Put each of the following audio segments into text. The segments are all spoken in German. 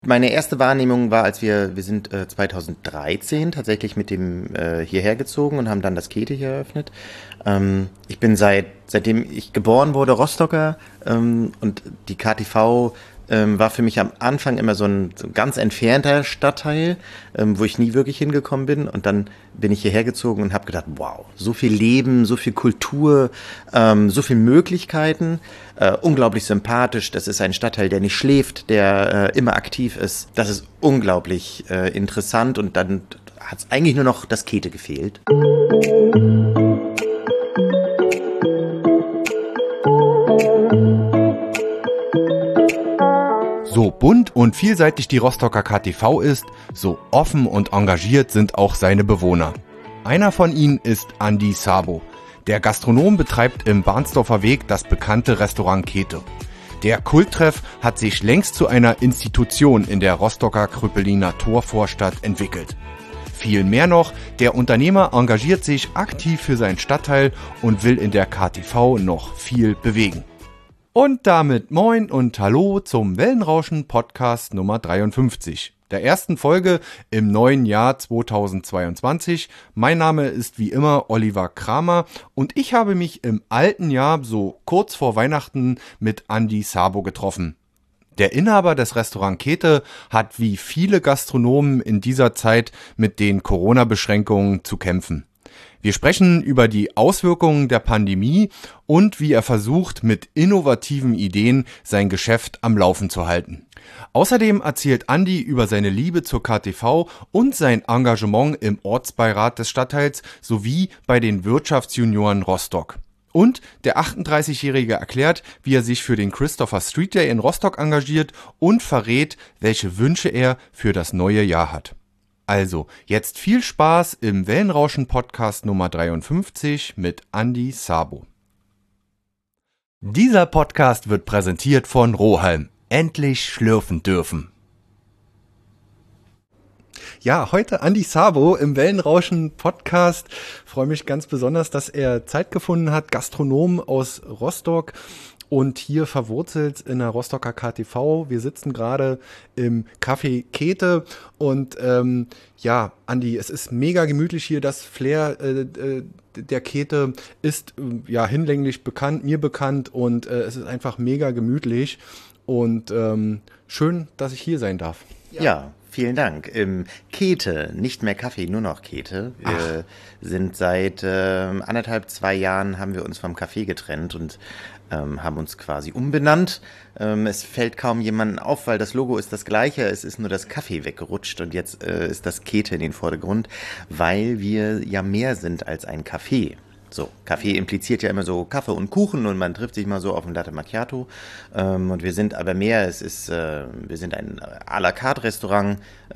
Meine erste Wahrnehmung war, als wir sind 2013 tatsächlich mit dem hierher gezogen und haben dann das Käthe hier eröffnet. Ich bin seitdem ich geboren wurde Rostocker, und die KTV war für mich am Anfang immer so ein ganz entfernter Stadtteil, wo ich nie wirklich hingekommen bin. Und dann bin ich hierher gezogen und habe gedacht, wow, so viel Leben, so viel Kultur, so viel Möglichkeiten, unglaublich sympathisch. Das ist ein Stadtteil, der nicht schläft, der immer aktiv ist. Das ist unglaublich interessant, und dann hat es eigentlich nur noch das Käthe gefehlt. So bunt und vielseitig die Rostocker KTV ist, so offen und engagiert sind auch seine Bewohner. Einer von ihnen ist Andi Sabo. Der Gastronom betreibt im Barnsdorfer Weg das bekannte Restaurant Käthe. Der Kulttreff hat sich längst zu einer Institution in der Rostocker Krüppeliner Torvorstadt entwickelt. Viel mehr noch, der Unternehmer engagiert sich aktiv für seinen Stadtteil und will in der KTV noch viel bewegen. Und damit moin und hallo zum Wellenrauschen Podcast Nummer 53, der ersten Folge im neuen Jahr 2022. Mein Name ist wie immer Oliver Kramer und ich habe mich im alten Jahr so kurz vor Weihnachten mit Andi Sabo getroffen. Der Inhaber des Restaurant Käthe hat wie viele Gastronomen in dieser Zeit mit den Corona-Beschränkungen zu kämpfen. Wir sprechen über die Auswirkungen der Pandemie und wie er versucht, mit innovativen Ideen sein Geschäft am Laufen zu halten. Außerdem erzählt Andi über seine Liebe zur KTV und sein Engagement im Ortsbeirat des Stadtteils sowie bei den Wirtschaftsjunioren Rostock. Und der 38-Jährige erklärt, wie er sich für den Christopher Street Day in Rostock engagiert und verrät, welche Wünsche er für das neue Jahr hat. Also, jetzt viel Spaß im Wellenrauschen-Podcast Nummer 53 mit Andi Sabo. Dieser Podcast wird präsentiert von Rohalm. Endlich schlürfen dürfen. Ja, heute Andi Sabo im Wellenrauschen-Podcast. Freue mich ganz besonders, dass er Zeit gefunden hat, Gastronom aus Rostock und hier verwurzelt in der Rostocker KTV. Wir sitzen gerade im Café Käthe und ja, Andi, es ist mega gemütlich hier. Das Flair der Käthe ist ja hinlänglich bekannt, mir bekannt, und es ist einfach mega gemütlich und schön, dass ich hier sein darf. Ja, vielen Dank. Käthe, nicht mehr Kaffee, nur noch Käthe. Wir sind seit 2 Jahren haben wir uns vom Café getrennt und haben uns quasi umbenannt. Es fällt kaum jemandem auf, weil das Logo ist das gleiche, es ist nur das Kaffee weggerutscht und jetzt ist das Käthe in den Vordergrund, weil wir ja mehr sind als ein Café. So, Kaffee impliziert ja immer so Kaffee und Kuchen und man trifft sich mal so auf ein Latte Macchiato. Und wir sind aber mehr, wir sind ein à la carte Restaurant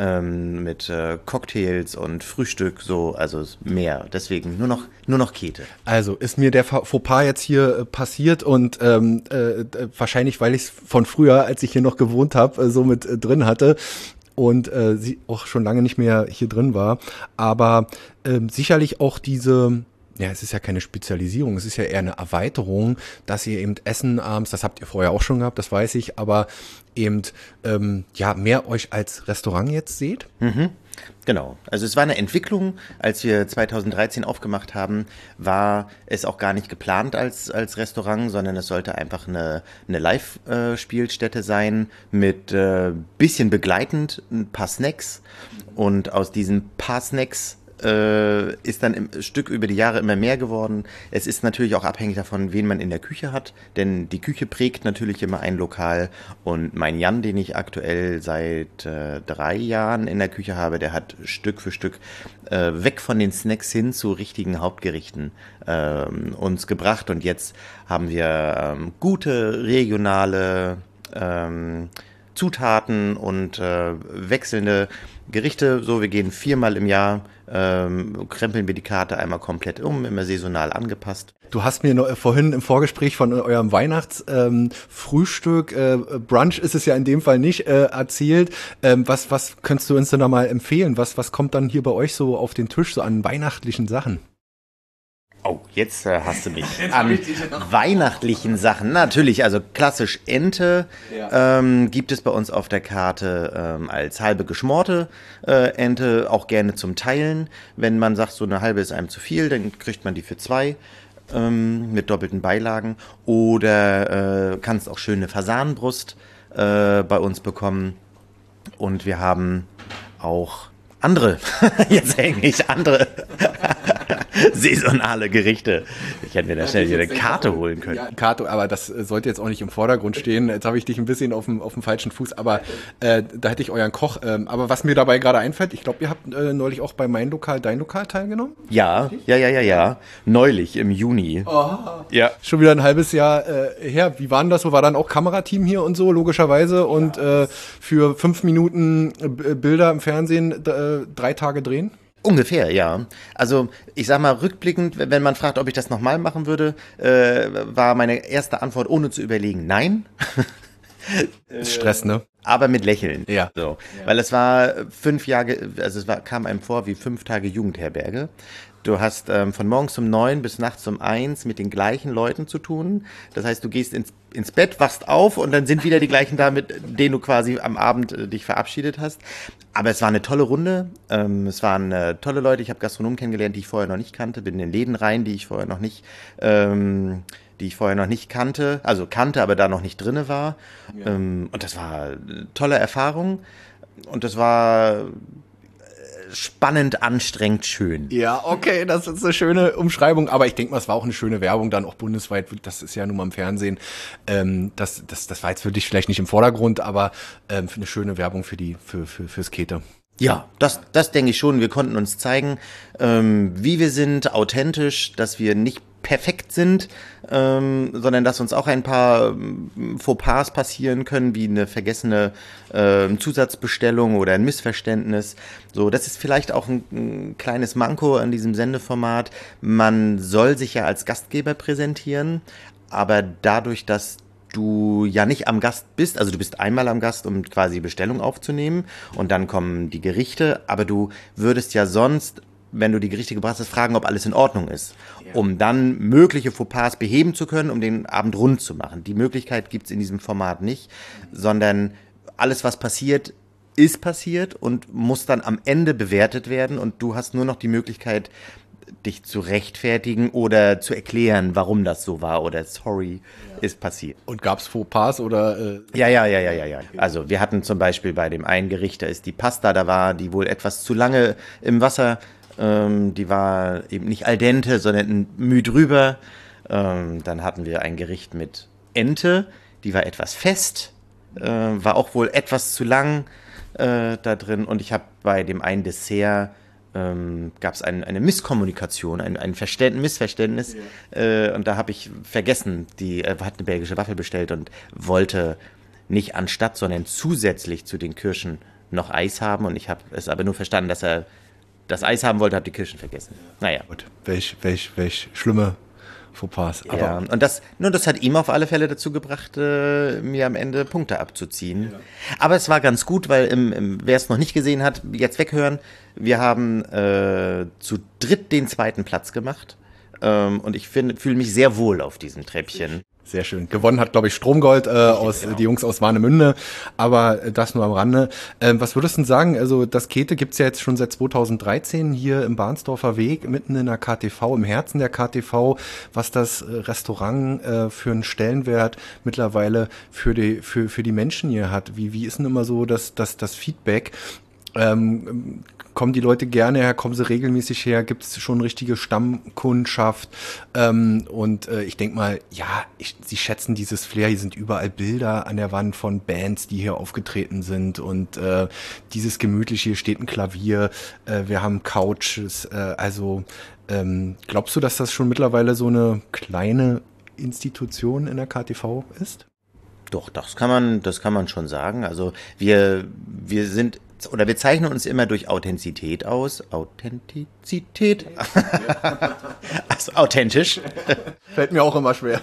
mit Cocktails und Frühstück, so, also mehr. Deswegen nur noch Käthe. Also ist mir der Fauxpas jetzt hier passiert und wahrscheinlich, weil ich es von früher, als ich hier noch gewohnt habe, so mit drin hatte. Und sie auch schon lange nicht mehr hier drin war. Aber sicherlich auch ja, es ist ja keine Spezialisierung, es ist ja eher eine Erweiterung, dass ihr eben Essen abends, das habt ihr vorher auch schon gehabt, das weiß ich, aber eben ja mehr euch als Restaurant jetzt seht? Mhm. Genau, also es war eine Entwicklung, als wir 2013 aufgemacht haben, war es auch gar nicht geplant als Restaurant, sondern es sollte einfach eine Live-Spielstätte sein mit bisschen begleitend ein paar Snacks, und aus diesen paar Snacks ist dann im Stück über die Jahre immer mehr geworden. Es ist natürlich auch abhängig davon, wen man in der Küche hat, denn die Küche prägt natürlich immer ein Lokal, und mein Jan, den ich aktuell seit 3 Jahren in der Küche habe, der hat Stück für Stück weg von den Snacks hin zu richtigen Hauptgerichten uns gebracht, und jetzt haben wir gute regionale Zutaten und wechselnde Gerichte. So, wir gehen 4-mal im Jahr, krempeln wir die Karte einmal komplett immer saisonal angepasst. Du hast mir noch vorhin im Vorgespräch von eurem Weihnachtsfrühstück, Brunch ist es ja in dem Fall nicht, erzählt. Was könntest du uns denn da mal empfehlen? Was kommt dann hier bei euch so auf den Tisch, so an weihnachtlichen Sachen? Oh, jetzt hast du mich an weihnachtlichen Sachen. Natürlich, also klassisch Ente gibt es bei uns auf der Karte als halbe geschmorte Ente, auch gerne zum Teilen. Wenn man sagt, so eine halbe ist einem zu viel, dann kriegt man die für 2 mit doppelten Beilagen. Oder kannst auch schöne Fasanenbrust bei uns bekommen. Und wir haben auch andere, jetzt eigentlich andere saisonale Gerichte. Ich hätte mir da schnell wieder eine Karte holen können. Ja, Karte, aber das sollte jetzt auch nicht im Vordergrund stehen. Jetzt habe ich dich ein bisschen auf dem falschen Fuß, aber da hätte ich euren Koch. Aber was mir dabei gerade einfällt, ich glaube, ihr habt neulich auch bei Mein Lokal, Dein Lokal teilgenommen? Ja. Neulich im Juni. Oh. Ja. Schon wieder ein halbes Jahr her. Wie war denn das so? War dann auch Kamerateam hier und so, logischerweise. Und für 5 Minuten Bilder im Fernsehen 3 Tage drehen? Ungefähr, ja. Also ich sag mal rückblickend, wenn man fragt, ob ich das nochmal machen würde, war meine erste Antwort ohne zu überlegen, nein. Ist Stress, ne? Aber mit Lächeln. Ja. So. Weil es war 5 Jahre, also kam einem vor wie 5 Tage Jugendherberge. Du hast von morgens um 9 bis nachts um 1 mit den gleichen Leuten zu tun. Das heißt, du gehst ins Bett, wachst auf und dann sind wieder die gleichen da, mit denen du quasi am Abend dich verabschiedet hast. Aber es war eine tolle Runde. Es waren tolle Leute. Ich habe Gastronomen kennengelernt, die ich vorher noch nicht kannte. Bin in Läden rein, die ich vorher noch nicht kannte. Also kannte, aber da noch nicht drinne war. Ja. Und das war eine tolle Erfahrung. Und das war spannend, anstrengend, schön. Ja, okay, das ist eine schöne Umschreibung, aber ich denke mal, es war auch eine schöne Werbung dann auch bundesweit, das ist ja nun mal im Fernsehen, das war jetzt für dich vielleicht nicht im Vordergrund, aber eine schöne Werbung fürs Käthe. Ja, das denke ich schon. Wir konnten uns zeigen, wie wir sind, authentisch, dass wir nicht perfekt sind, sondern dass uns auch ein paar Fauxpas passieren können, wie eine vergessene Zusatzbestellung oder ein Missverständnis. So, das ist vielleicht auch ein kleines Manko an diesem Sendeformat. Man soll sich ja als Gastgeber präsentieren, aber dadurch, dass du ja nicht am Gast bist, also du bist einmal am Gast, um quasi Bestellung aufzunehmen und dann kommen die Gerichte, aber du würdest ja sonst, wenn du die Gerichte gebracht hast, fragen, ob alles in Ordnung ist, um dann mögliche Fauxpas beheben zu können, um den Abend rund zu machen. Die Möglichkeit gibt's in diesem Format nicht, sondern alles, was passiert, ist passiert und muss dann am Ende bewertet werden und du hast nur noch die Möglichkeit, dich zu rechtfertigen oder zu erklären, warum das so war oder sorry, ist passiert. Und gab's Fauxpas oder? Ja. Also wir hatten zum Beispiel bei dem einen Gericht, da ist die Pasta, da war die wohl etwas zu lange im Wasser, die war eben nicht al dente, sondern ein Müh drüber. Dann hatten wir ein Gericht mit Ente, die war etwas fest, war auch wohl etwas zu lang da drin und ich habe bei dem einen Dessert gab es eine Misskommunikation, ein Missverständnis. Ja. Und da habe ich vergessen, hat eine belgische Waffel bestellt und wollte nicht anstatt, sondern zusätzlich zu den Kirschen noch Eis haben. Und ich habe es aber nur verstanden, dass er das Eis haben wollte, habe die Kirschen vergessen. Naja. Gut, welch schlimme Fauxpas. Aber ja, und das hat ihm auf alle Fälle dazu gebracht, mir am Ende Punkte abzuziehen. Ja. Aber es war ganz gut, weil wer es noch nicht gesehen hat, jetzt weghören. Wir haben zu dritt den 2. Platz gemacht und ich fühle mich sehr wohl auf diesem Treppchen. Sehr schön. Gewonnen hat, glaube ich, Stromgold genau. Die Jungs aus Warnemünde, aber das nur am Rande. Was würdest du denn sagen? Also das Käthe gibt's ja jetzt schon seit 2013 hier im Bahnsdorfer Weg, mitten in der KTV, im Herzen der KTV, was das Restaurant für einen Stellenwert mittlerweile für die Menschen hier hat. Wie ist denn immer so das Feedback? Kommen die Leute gerne her, kommen sie regelmäßig her, gibt es schon richtige Stammkundschaft und ich denke mal, ja, sie schätzen dieses Flair, hier sind überall Bilder an der Wand von Bands, die hier aufgetreten sind und dieses gemütliche, hier steht ein Klavier, wir haben Couches, glaubst du, dass das schon mittlerweile so eine kleine Institution in der KTV ist? Doch, das kann man schon sagen. Also wir sind oder wir zeichnen uns immer durch Authentizität aus. Authentizität? Also authentisch. Fällt mir auch immer schwer.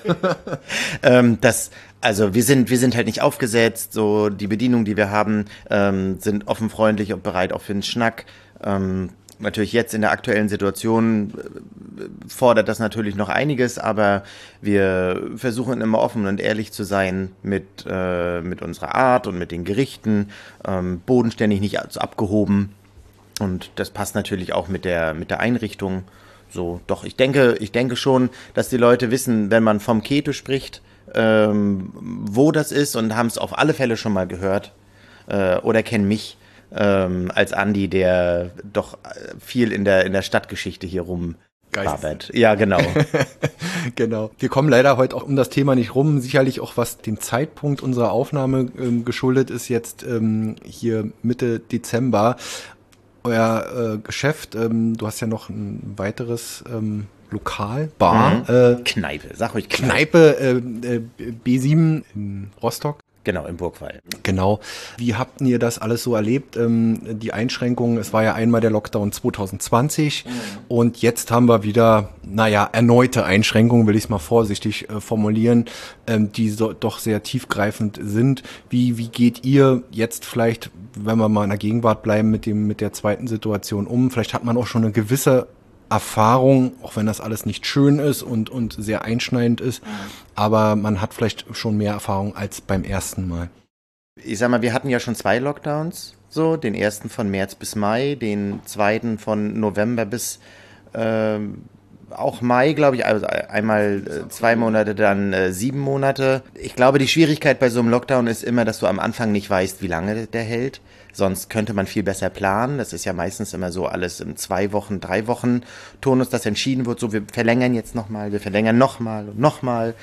Also wir sind halt nicht aufgesetzt, so die Bedienung, die wir haben, sind offen, freundlich und bereit auch für einen Schnack. Natürlich jetzt in der aktuellen Situation fordert das natürlich noch einiges, aber wir versuchen immer offen und ehrlich zu sein mit unserer Art und mit den Gerichten, bodenständig, nicht abgehoben. Und das passt natürlich auch mit der Einrichtung. So, doch, ich denke schon, dass die Leute wissen, wenn man vom Keto spricht, wo das ist, und haben es auf alle Fälle schon mal gehört oder kennen mich als Andi, der doch viel in der Stadtgeschichte hier rumarbeitet. Ja, genau. Genau. Wir kommen leider heute auch um das Thema nicht rum. Sicherlich auch, was dem Zeitpunkt unserer Aufnahme geschuldet ist, jetzt hier Mitte Dezember. Euer Geschäft, du hast ja noch ein weiteres Lokal, Bar. Kneipe, sag ruhig Kneipe B7 in Rostock. Genau, im Burgwall. Genau. Wie habt ihr das alles so erlebt? Die Einschränkungen, es war ja einmal der Lockdown 2020 und jetzt haben wir wieder, erneute Einschränkungen, will ich es mal vorsichtig formulieren, die doch sehr tiefgreifend sind. Wie geht ihr jetzt vielleicht, wenn wir mal in der Gegenwart bleiben, mit der zweiten Situation um? Vielleicht hat man auch schon eine gewisse Erfahrung, auch wenn das alles nicht schön ist und sehr einschneidend ist, aber man hat vielleicht schon mehr Erfahrung als beim ersten Mal. Ich sag mal, wir hatten ja schon 2 Lockdowns, so, den ersten von März bis Mai, den zweiten von November bis auch Mai, glaube ich, also einmal 2 Monate, dann 7 Monate. Ich glaube, die Schwierigkeit bei so einem Lockdown ist immer, dass du am Anfang nicht weißt, wie lange der hält. Sonst könnte man viel besser planen. Das ist ja meistens immer so alles im 2 Wochen, 3 Wochen Turnus, das entschieden wird. So, wir verlängern jetzt nochmal, wir verlängern nochmal und nochmal.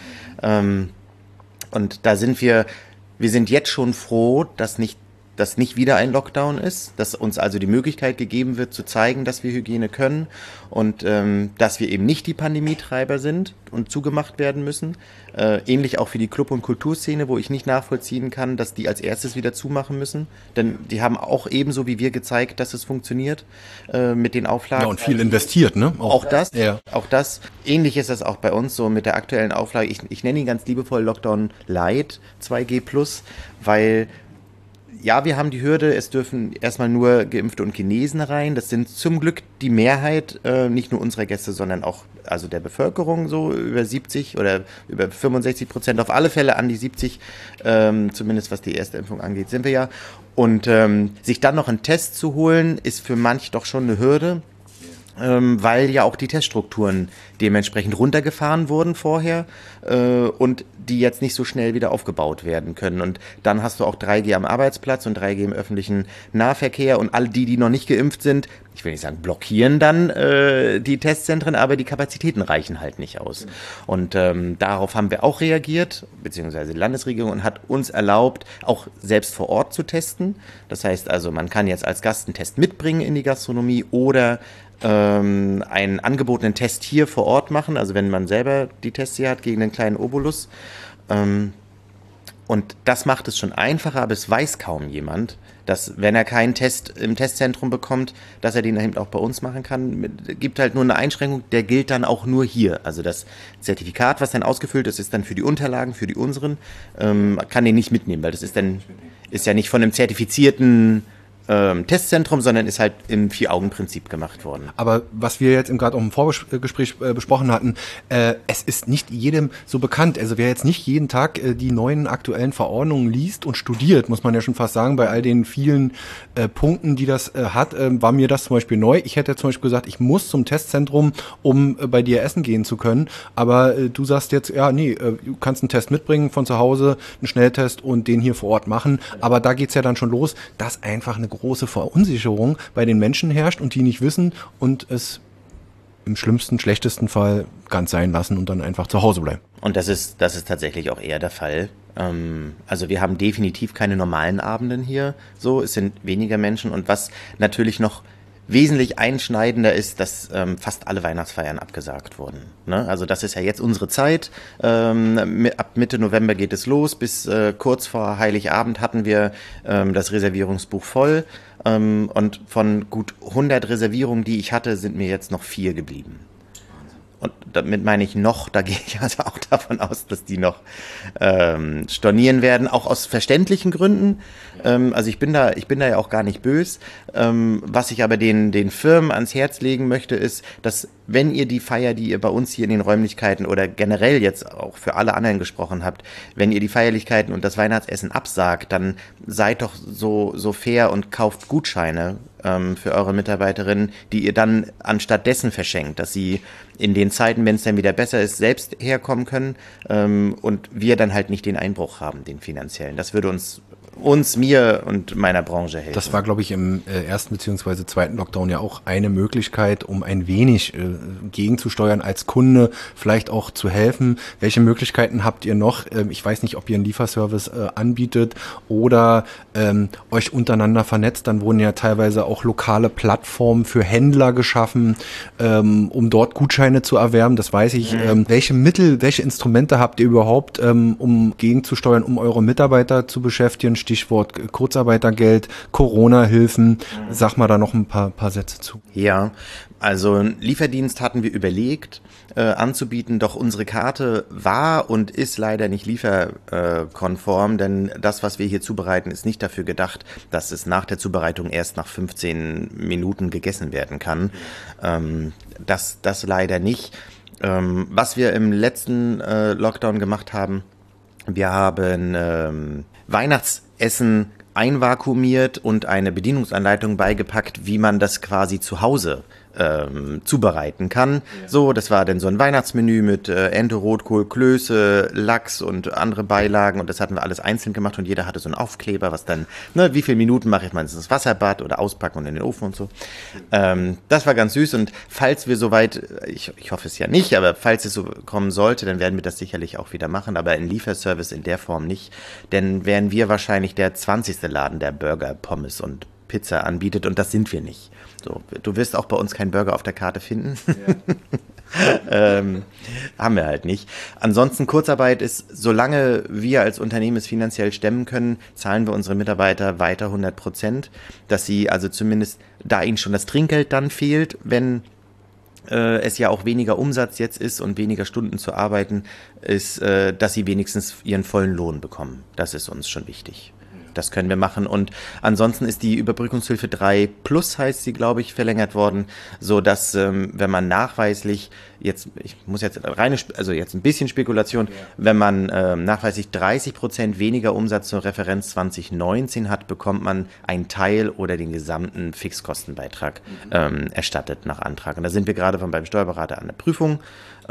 Und da sind wir sind jetzt schon froh, dass nicht wieder ein Lockdown ist, dass uns also die Möglichkeit gegeben wird, zu zeigen, dass wir Hygiene können und dass wir eben nicht die Pandemietreiber sind und zugemacht werden müssen. Ähnlich auch für die Club- und Kulturszene, wo ich nicht nachvollziehen kann, dass die als erstes wieder zumachen müssen. Denn die haben auch ebenso wie wir gezeigt, dass es funktioniert mit den Auflagen. Ja, und viel investiert, ne? Auch das. Ja. Auch das. Ähnlich ist das auch bei uns so mit der aktuellen Auflage. Ich nenne ihn ganz liebevoll Lockdown Light 2G+, weil ja, wir haben die Hürde, es dürfen erstmal nur Geimpfte und Genesen rein. Das sind zum Glück die Mehrheit, nicht nur unserer Gäste, sondern auch also der Bevölkerung, so über 70 oder über 65%, auf alle Fälle an die 70, zumindest was die erste Impfung angeht, sind wir ja. Und sich dann noch einen Test zu holen, ist für manch doch schon eine Hürde. Weil ja auch die Teststrukturen dementsprechend runtergefahren wurden vorher und die jetzt nicht so schnell wieder aufgebaut werden können. Und dann hast du auch 3G am Arbeitsplatz und 3G im öffentlichen Nahverkehr und alle die noch nicht geimpft sind, ich will nicht sagen blockieren dann die Testzentren, aber die Kapazitäten reichen halt nicht aus. Und darauf haben wir auch reagiert, beziehungsweise die Landesregierung, und hat uns erlaubt, auch selbst vor Ort zu testen. Das heißt also, man kann jetzt als Gast einen Test mitbringen in die Gastronomie oder einen angebotenen Test hier vor Ort machen, also wenn man selber die Tests hier hat, gegen einen kleinen Obolus. Und das macht es schon einfacher, aber es weiß kaum jemand, dass wenn er keinen Test im Testzentrum bekommt, dass er den eben auch bei uns machen kann. Gibt halt nur eine Einschränkung, der gilt dann auch nur hier. Also das Zertifikat, was dann ausgefüllt ist, ist dann für die Unterlagen, für die unseren, kann den nicht mitnehmen, weil das ist ja nicht von einem zertifizierten Testzentrum, sondern ist halt im 4-Augen-Prinzip gemacht worden. Aber was wir jetzt gerade auch im Vorgespräch besprochen hatten, es ist nicht jedem so bekannt. Also wer jetzt nicht jeden Tag die neuen aktuellen Verordnungen liest und studiert, muss man ja schon fast sagen, bei all den vielen Punkten, die das hat, war mir das zum Beispiel neu. Ich hätte zum Beispiel gesagt, ich muss zum Testzentrum, um bei dir essen gehen zu können. Aber du sagst jetzt, ja, nee, du kannst einen Test mitbringen von zu Hause, einen Schnelltest und den hier vor Ort machen. Aber da geht's ja dann schon los, dass einfach eine große Verunsicherung bei den Menschen herrscht und die nicht wissen und es im schlimmsten, schlechtesten Fall ganz sein lassen und dann einfach zu Hause bleiben. Und das ist tatsächlich auch eher der Fall. Also wir haben definitiv keine normalen Abenden hier. So, es sind weniger Menschen, und was natürlich noch wesentlich einschneidender ist, dass fast alle Weihnachtsfeiern abgesagt wurden. Ne? Also das ist ja jetzt unsere Zeit. Ab Mitte November geht es los. Bis kurz vor Heiligabend hatten wir das Reservierungsbuch voll. Und von gut 100 Reservierungen, die ich hatte, sind mir jetzt noch 4 geblieben. und damit meine ich noch, da gehe ich also auch davon aus, dass die noch stornieren werden, auch aus verständlichen Gründen. Also ich bin da ja auch gar nicht böse. Was ich aber den Firmen ans Herz legen möchte, ist, dass wenn ihr die Feier, die ihr bei uns hier in den Räumlichkeiten oder generell jetzt auch für alle anderen gesprochen habt, wenn ihr die Feierlichkeiten und das Weihnachtsessen absagt, dann seid doch so fair und kauft Gutscheine für eure Mitarbeiterinnen, die ihr dann anstatt dessen verschenkt, dass sie in den Zeiten, wenn es dann wieder besser ist, selbst herkommen können und wir dann halt nicht den Einbruch haben, den finanziellen. Das würde uns, mir und meiner Branche helfen. Das war, glaube ich, im ersten bzw. zweiten Lockdown ja auch eine Möglichkeit, um ein wenig gegenzusteuern als Kunde, vielleicht auch zu helfen. Welche Möglichkeiten habt ihr noch? Ich weiß nicht, ob ihr einen Lieferservice anbietet oder euch untereinander vernetzt. Dann wurden ja teilweise auch lokale Plattformen für Händler geschaffen, um dort Gutscheine zu erwerben. Das weiß ich. Welche Mittel, welche Instrumente habt ihr überhaupt, um gegenzusteuern, um eure Mitarbeiter zu beschäftigen? Stichwort Kurzarbeitergeld, Corona-Hilfen. Sag mal da noch ein paar Sätze zu. Ja, also Lieferdienst hatten wir überlegt anzubieten, doch unsere Karte war und ist leider nicht lieferkonform, denn das, was wir hier zubereiten, ist nicht dafür gedacht, dass es nach der Zubereitung erst nach 15 Minuten gegessen werden kann. Das leider nicht. Was wir im letzten Lockdown gemacht haben, wir haben Weihnachtsessen einvakuumiert und eine Bedienungsanleitung beigepackt, wie man das quasi zu Hause zubereiten kann. Ja. So, das war dann so ein Weihnachtsmenü mit Ente, Rotkohl, Klöße, Lachs und andere Beilagen und das hatten wir alles einzeln gemacht und jeder hatte so einen Aufkleber, was dann, wie viele Minuten mache ich mal ins Wasserbad oder auspacken und in den Ofen und so. Das war ganz süß und falls wir soweit, ich hoffe es ja nicht, aber falls es so kommen sollte, dann werden wir das sicherlich auch wieder machen, aber in Lieferservice in der Form nicht, denn wären wir wahrscheinlich der 20. Laden, der Burger, Pommes und Pizza anbietet und das sind wir nicht. So, du wirst auch bei uns keinen Burger auf der Karte finden. Ja. Haben wir halt nicht. Ansonsten Kurzarbeit ist, solange wir als Unternehmen es finanziell stemmen können, zahlen wir unsere Mitarbeiter weiter 100%, dass sie also zumindest, da ihnen schon das Trinkgeld dann fehlt, wenn es ja auch weniger Umsatz jetzt ist und weniger Stunden zu arbeiten, ist, dass sie wenigstens ihren vollen Lohn bekommen. Das ist uns schon wichtig. Das können wir machen und ansonsten ist die Überbrückungshilfe 3 Plus, heißt sie, glaube ich, verlängert worden, so dass wenn man nachweislich jetzt ein bisschen Spekulation, ja. Wenn man nachweislich 30% weniger Umsatz zur Referenz 2019 hat, bekommt man einen Teil oder den gesamten Fixkostenbeitrag erstattet nach Antrag. Und da sind wir gerade beim Steuerberater an der Prüfung,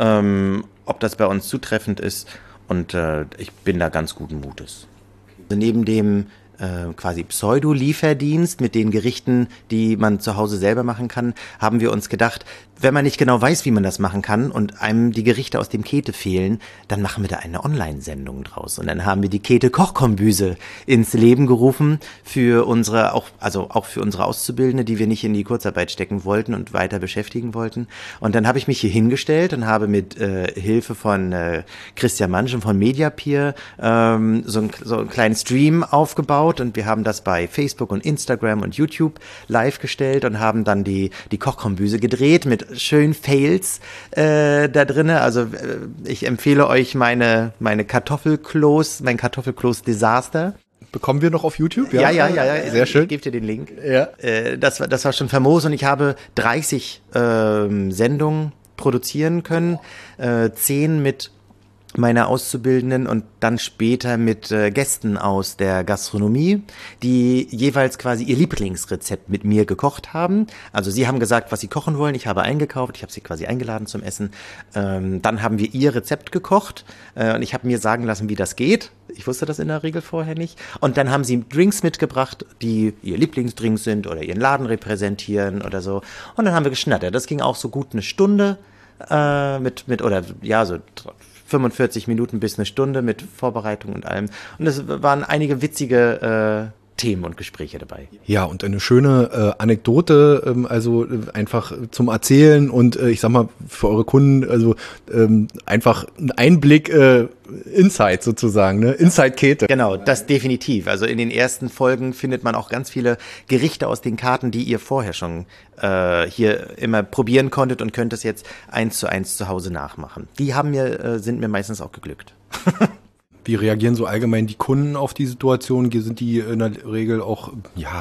ob das bei uns zutreffend ist und ich bin da ganz guten Mutes. Neben dem quasi Pseudo-Lieferdienst mit den Gerichten, die man zu Hause selber machen kann, haben wir uns gedacht, wenn man nicht genau weiß, wie man das machen kann und einem die Gerichte aus dem Käthe fehlen, dann machen wir da eine Online-Sendung draus. Und dann haben wir die Käthe Kochkombüse ins Leben gerufen für unsere, auch für unsere Auszubildende, die wir nicht in die Kurzarbeit stecken wollten und weiter beschäftigen wollten. Und dann habe ich mich hier hingestellt und habe mit Hilfe von Christian Manschen von Mediapeer so einen kleinen Stream aufgebaut und wir haben das bei Facebook und Instagram und YouTube live gestellt und haben dann die Kochkombüse gedreht mit schönen Fails da drinne. Also ich empfehle euch mein Kartoffelkloß-Desaster. Bekommen wir noch auf YouTube? Ja. Sehr schön. Ich gebe dir den Link. Ja. Das war schon famos und ich habe 30 Sendungen produzieren können, 10 mit meiner Auszubildenden und dann später mit Gästen aus der Gastronomie, die jeweils quasi ihr Lieblingsrezept mit mir gekocht haben. Also sie haben gesagt, was sie kochen wollen, ich habe eingekauft, ich habe sie quasi eingeladen zum Essen. Dann haben wir ihr Rezept gekocht und ich habe mir sagen lassen, wie das geht. Ich wusste das in der Regel vorher nicht. Und dann haben sie Drinks mitgebracht, die ihr Lieblingsdrinks sind oder ihren Laden repräsentieren oder so. Und dann haben wir geschnattert. Das ging auch so gut eine Stunde so 45 Minuten bis eine Stunde mit Vorbereitung und allem. Und es waren einige witzige Themen und Gespräche dabei. Ja, und eine schöne Anekdote, einfach zum Erzählen und ich sag mal für eure Kunden, einfach ein Einblick, Insight sozusagen, ne? Insight-Kete. Genau, das definitiv. Also in den ersten Folgen findet man auch ganz viele Gerichte aus den Karten, die ihr vorher schon hier immer probieren konntet und könnt es jetzt 1:1 zu Hause nachmachen. Die sind mir meistens auch geglückt. Wie reagieren so allgemein die Kunden auf die Situation? Sind die in der Regel auch,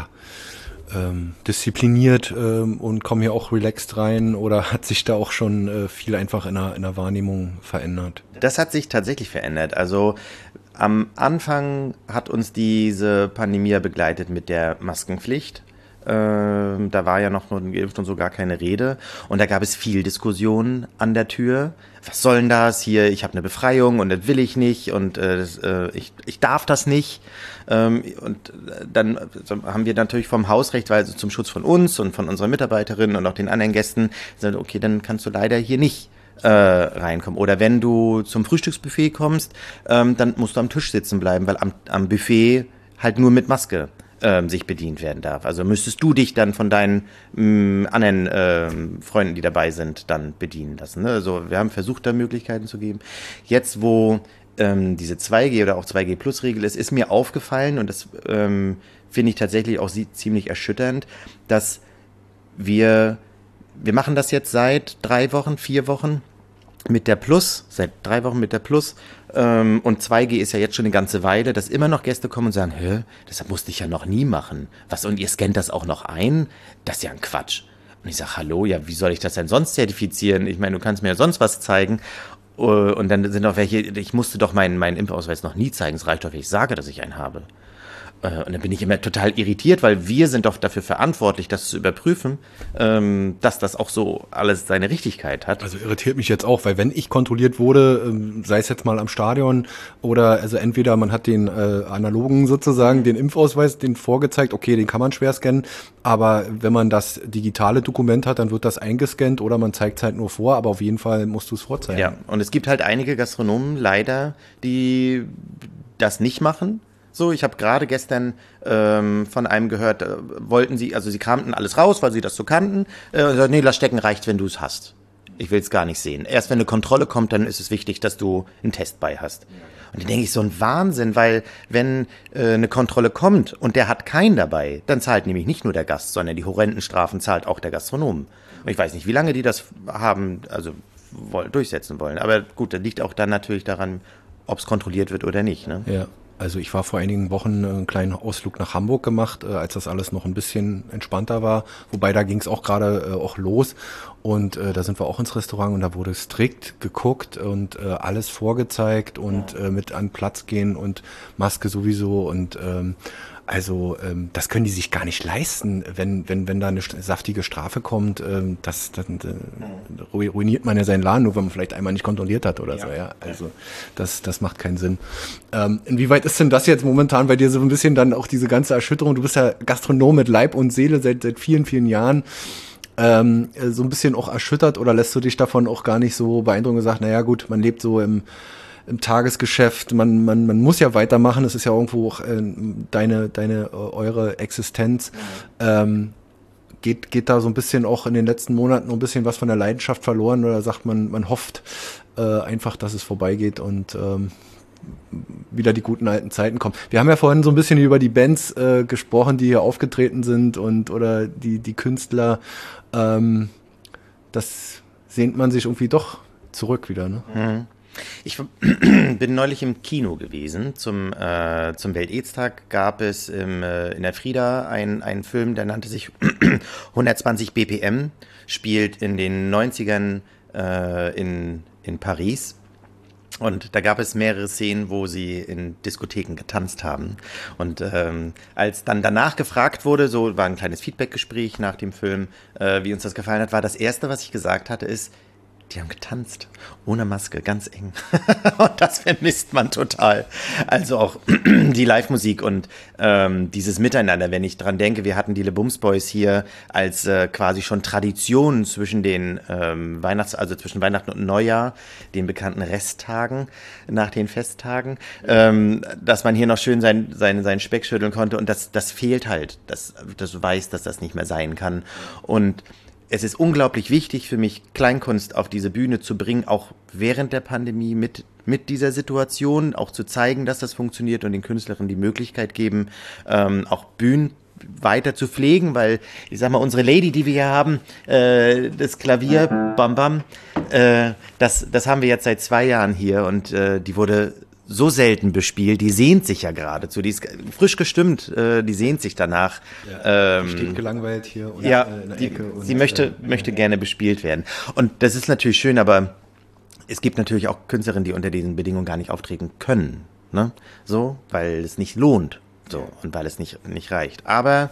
diszipliniert und kommen hier auch relaxed rein oder hat sich da auch schon viel einfach in der Wahrnehmung verändert? Das hat sich tatsächlich verändert. Also am Anfang hat uns diese Pandemie ja begleitet mit der Maskenpflicht. Da war ja noch geimpft und so gar keine Rede. Und da gab es viel Diskussion an der Tür. Was soll denn das hier? Ich habe eine Befreiung und das will ich nicht und ich darf das nicht. Und dann haben wir natürlich vom Hausrecht, weil zum Schutz von uns und von unseren Mitarbeiterinnen und auch den anderen Gästen gesagt, okay, dann kannst du leider hier nicht reinkommen. Oder wenn du zum Frühstücksbuffet kommst, dann musst du am Tisch sitzen bleiben, weil am Buffet halt nur mit Maske sich bedient werden darf. Also müsstest du dich dann von deinen anderen Freunden, die dabei sind, dann bedienen lassen. Ne? Also wir haben versucht, da Möglichkeiten zu geben. Jetzt, wo diese 2G oder auch 2G-Plus-Regel ist mir aufgefallen und das finde ich tatsächlich auch ziemlich erschütternd, dass wir machen das jetzt seit 3 Wochen, 4 Wochen mit der Plus, seit 3 Wochen mit der Plus und 2G ist ja jetzt schon eine ganze Weile, dass immer noch Gäste kommen und sagen, das musste ich ja noch nie machen. Was, und ihr scannt das auch noch ein? Das ist ja ein Quatsch. Und ich sage, hallo, ja, wie soll ich das denn sonst zertifizieren? Ich meine, du kannst mir ja sonst was zeigen. Und dann sind auch welche, ich musste doch meinen Impfausweis noch nie zeigen, es reicht doch, wenn ich sage, dass ich einen habe. Und dann bin ich immer total irritiert, weil wir sind doch dafür verantwortlich, das zu überprüfen, dass das auch so alles seine Richtigkeit hat. Also irritiert mich jetzt auch, weil wenn ich kontrolliert wurde, sei es jetzt mal am Stadion oder also entweder man hat den analogen sozusagen, den Impfausweis, den vorgezeigt, okay, den kann man schwer scannen, aber wenn man das digitale Dokument hat, dann wird das eingescannt oder man zeigt es halt nur vor, aber auf jeden Fall musst du es vorzeigen. Ja, und es gibt halt einige Gastronomen leider, die das nicht machen. So, ich habe gerade gestern von einem gehört, sie kramten alles raus, weil sie das so kannten. Nee, lass stecken, reicht, wenn du es hast. Ich will es gar nicht sehen. Erst wenn eine Kontrolle kommt, dann ist es wichtig, dass du einen Test bei hast. Und dann denke ich, so ein Wahnsinn, weil wenn eine Kontrolle kommt und der hat keinen dabei, dann zahlt nämlich nicht nur der Gast, sondern die horrenden Strafen zahlt auch der Gastronom. Und ich weiß nicht, wie lange die das durchsetzen wollen. Aber gut, das liegt auch dann natürlich daran, ob es kontrolliert wird oder nicht. Ne? Ja. Also ich war vor einigen Wochen einen kleinen Ausflug nach Hamburg gemacht, als das alles noch ein bisschen entspannter war. Wobei da ging es auch gerade auch los. Und da sind wir auch ins Restaurant und da wurde strikt geguckt und alles vorgezeigt und mit an Platz gehen und Maske sowieso und das können die sich gar nicht leisten, wenn da eine saftige Strafe kommt, dann ruiniert man ja seinen Laden, nur wenn man vielleicht einmal nicht kontrolliert hat oder so, ja. Also das macht keinen Sinn. Inwieweit ist denn das jetzt momentan bei dir so ein bisschen dann auch diese ganze Erschütterung? Du bist ja Gastronom mit Leib und Seele seit vielen, vielen Jahren. So ein bisschen auch erschüttert oder lässt du dich davon auch gar nicht so beeindrucken und sagst, naja gut, man lebt so im Tagesgeschäft, man muss ja weitermachen, es ist ja irgendwo auch eure Existenz. Geht da so ein bisschen auch in den letzten Monaten ein bisschen was von der Leidenschaft verloren oder sagt man hofft einfach, dass es vorbeigeht und wieder die guten alten Zeiten kommen. Wir haben ja vorhin so ein bisschen über die Bands gesprochen, die hier aufgetreten sind oder die Künstler. Das sehnt man sich irgendwie doch zurück wieder, ne? Mhm. Ich bin neulich im Kino gewesen. Zum Welt-Aids-Tag gab es in der Frida einen Film, der nannte sich 120 BPM, spielt in den 90ern in Paris. Und da gab es mehrere Szenen, wo sie in Diskotheken getanzt haben. Und als dann danach gefragt wurde, so war ein kleines Feedbackgespräch nach dem Film, wie uns das gefallen hat, war das Erste, was ich gesagt hatte, ist, Die haben getanzt, ohne Maske, ganz eng. Und das vermisst man total. Also auch die Live-Musik und dieses Miteinander, wenn ich dran denke, wir hatten die Le Bums Boys hier als quasi schon Tradition zwischen den also zwischen Weihnachten und Neujahr, den bekannten Resttagen nach den Festtagen, dass man hier noch schön seinen Speck schütteln konnte und das fehlt halt, dass du weißt, dass das nicht mehr sein kann. Und es ist unglaublich wichtig für mich, Kleinkunst auf diese Bühne zu bringen, auch während der Pandemie mit dieser Situation, auch zu zeigen, dass das funktioniert und den Künstlerinnen die Möglichkeit geben, auch Bühnen weiter zu pflegen, weil, ich sag mal, unsere Lady, die wir hier haben, das Klavier, Bam Bam, das haben wir jetzt seit 2 Jahren hier und die wurde so selten bespielt, die sehnt sich ja geradezu, die ist frisch gestimmt, die sehnt sich danach. Ja, steht gelangweilt hier und in der Ecke. Sie möchte gerne bespielt werden. Und das ist natürlich schön, aber es gibt natürlich auch Künstlerinnen, die unter diesen Bedingungen gar nicht auftreten können, ne? So, weil es nicht lohnt, so, und weil es nicht reicht. Aber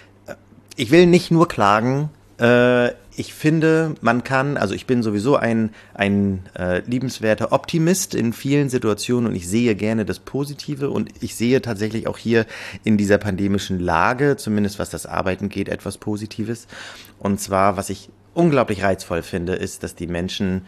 ich will nicht nur klagen, ich finde, man kann, also ich bin sowieso ein liebenswerter Optimist in vielen Situationen und ich sehe gerne das Positive und ich sehe tatsächlich auch hier in dieser pandemischen Lage, zumindest was das Arbeiten geht, etwas Positives. Und zwar, was ich unglaublich reizvoll finde, ist, dass die Menschen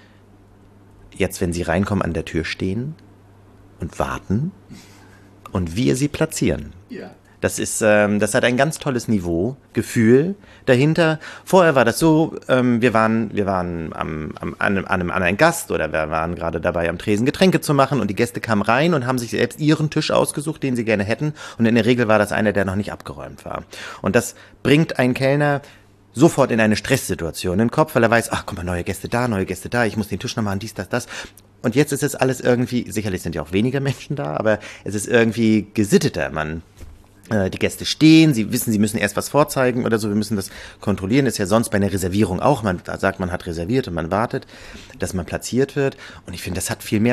jetzt, wenn sie reinkommen, an der Tür stehen und warten und wir sie platzieren. Ja. Das hat ein ganz tolles Niveau, Gefühl dahinter. Vorher war das so, wir waren an einem Gast oder wir waren gerade dabei, am Tresen Getränke zu machen und die Gäste kamen rein und haben sich selbst ihren Tisch ausgesucht, den sie gerne hätten. Und in der Regel war das einer, der noch nicht abgeräumt war. Und das bringt einen Kellner sofort in eine Stresssituation in den Kopf, weil er weiß, ach, guck mal, neue Gäste da, ich muss den Tisch noch machen, dies, das. Und jetzt ist es alles irgendwie, sicherlich sind ja auch weniger Menschen da, aber es ist irgendwie gesitteter. Die Gäste stehen, sie wissen, sie müssen erst was vorzeigen oder so, wir müssen das kontrollieren, ist ja sonst bei einer Reservierung auch, man sagt, man hat reserviert und man wartet, dass man platziert wird und ich finde, das hat viel mehr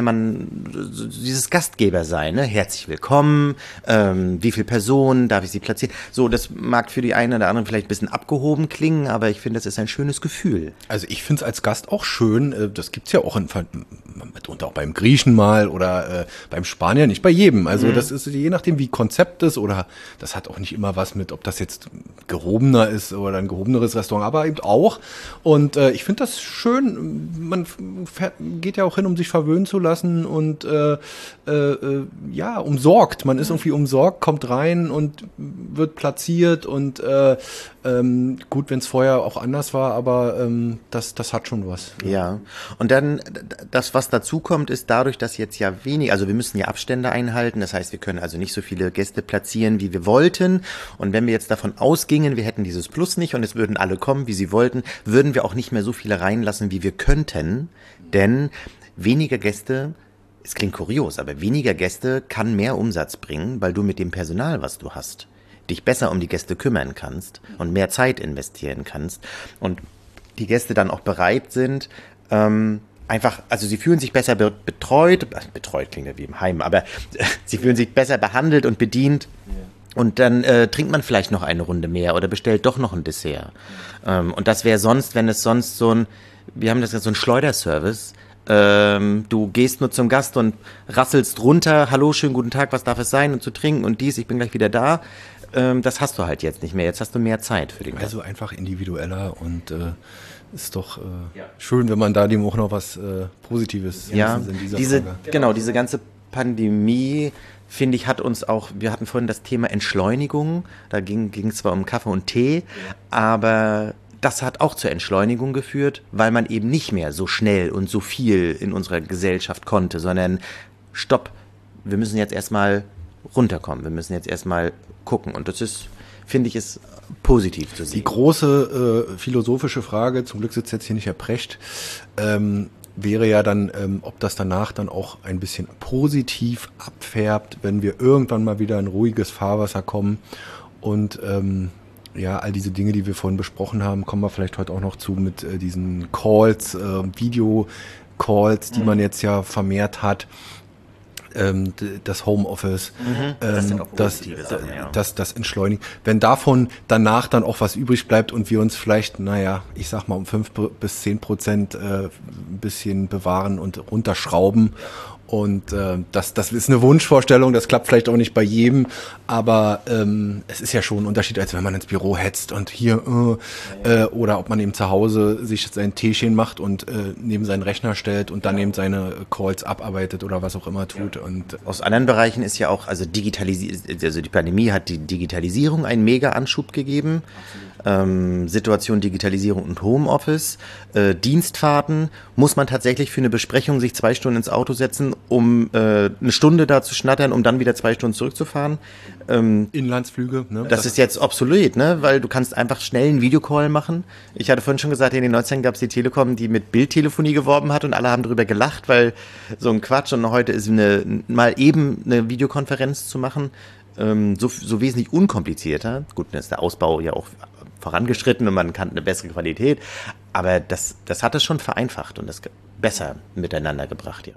dieses Gastgeber sein, ne? Herzlich willkommen, wie viele Personen, darf ich sie platzieren, so, das mag für die einen oder anderen vielleicht ein bisschen abgehoben klingen, aber ich finde, das ist ein schönes Gefühl. Also ich finde es als Gast auch schön, das gibt's ja auch mitunter auch beim Griechen mal oder beim Spanier, nicht bei jedem, also das ist je nachdem, wie Konzept ist oder das hat auch nicht immer was mit, ob das jetzt gehobener ist oder ein gehobeneres Restaurant, aber eben auch. Und ich finde das schön. Man geht ja auch hin, um sich verwöhnen zu lassen und umsorgt. Man ist irgendwie umsorgt, kommt rein und wird platziert und gut, wenn es vorher auch anders war, aber das hat schon was. Ja, und dann das, was dazu kommt, ist dadurch, dass jetzt ja wenig, also wir müssen ja Abstände einhalten, das heißt, wir können also nicht so viele Gäste platzieren, wie wir wollten. Und wenn wir jetzt davon ausgingen, wir hätten dieses Plus nicht und es würden alle kommen, wie sie wollten, würden wir auch nicht mehr so viele reinlassen, wie wir könnten. Denn weniger Gäste, es klingt kurios, aber weniger Gäste kann mehr Umsatz bringen, weil du mit dem Personal, was du hast, dich besser um die Gäste kümmern kannst und mehr Zeit investieren kannst. Und die Gäste dann auch bereit sind, einfach, also sie fühlen sich besser betreut klingt ja wie im Heim, aber sie fühlen sich besser behandelt und bedient. Und dann trinkt man vielleicht noch eine Runde mehr oder bestellt doch noch ein Dessert. Und das wäre sonst, wenn es sonst wir haben das ja so ein Schleuderservice. Du gehst nur zum Gast und rasselst runter, hallo, schönen guten Tag, was darf es sein und zu trinken und dies, ich bin gleich wieder da. Das hast du halt jetzt nicht mehr, jetzt hast du mehr Zeit für den Gast. Also einfach individueller und ist doch schön, wenn man da dem auch noch was Positives in dieser Frage. Genau, diese ganze Pandemie, finde ich, hat uns auch, wir hatten vorhin das Thema Entschleunigung, da ging es zwar um Kaffee und Tee, aber das hat auch zur Entschleunigung geführt, weil man eben nicht mehr so schnell und so viel in unserer Gesellschaft konnte, sondern stopp, wir müssen jetzt erstmal runterkommen, wir müssen jetzt erstmal gucken und das ist, finde ich, ist positiv zu sehen. Die große philosophische Frage, zum Glück sitzt jetzt hier nicht Herr Precht, wäre ja dann, ob das danach dann auch ein bisschen positiv abfärbt, wenn wir irgendwann mal wieder in ruhiges Fahrwasser kommen und all diese Dinge, die wir vorhin besprochen haben, kommen wir vielleicht heute auch noch zu mit diesen Calls, Video-Calls, die man jetzt ja vermehrt hat. das Homeoffice, Das sind auch positive Sachen, ja. das Entschleunigen. Wenn davon danach dann auch was übrig bleibt und wir uns vielleicht, ich sag mal um 5-10% ein bisschen bewahren und runterschrauben. Und das ist eine Wunschvorstellung, das klappt vielleicht auch nicht bei jedem, aber es ist ja schon ein Unterschied, als wenn man ins Büro hetzt und hier oder ob man eben zu Hause sich sein Teechen macht und neben seinen Rechner stellt und dann eben seine Calls abarbeitet oder was auch immer tut. Und aus anderen Bereichen ist ja auch, also die Pandemie hat die Digitalisierung einen Mega-Anschub gegeben. Situation Digitalisierung und Homeoffice, Dienstfahrten, muss man tatsächlich für eine Besprechung sich 2 Stunden ins Auto setzen, um eine Stunde da zu schnattern, um dann wieder 2 Stunden zurückzufahren. Inlandsflüge, ne? Das ist jetzt obsolet, ne? Weil du kannst einfach schnell einen Videocall machen. Ich hatte vorhin schon gesagt, in den 90ern gab es die Telekom, die mit Bildtelefonie geworben hat und alle haben drüber gelacht, weil so ein Quatsch und heute ist mal eben eine Videokonferenz zu machen, so wesentlich unkomplizierter. Gut, dann ist der Ausbau ja auch vorangeschritten und man kann eine bessere Qualität, aber das hat es schon vereinfacht und das besser miteinander gebracht, ja.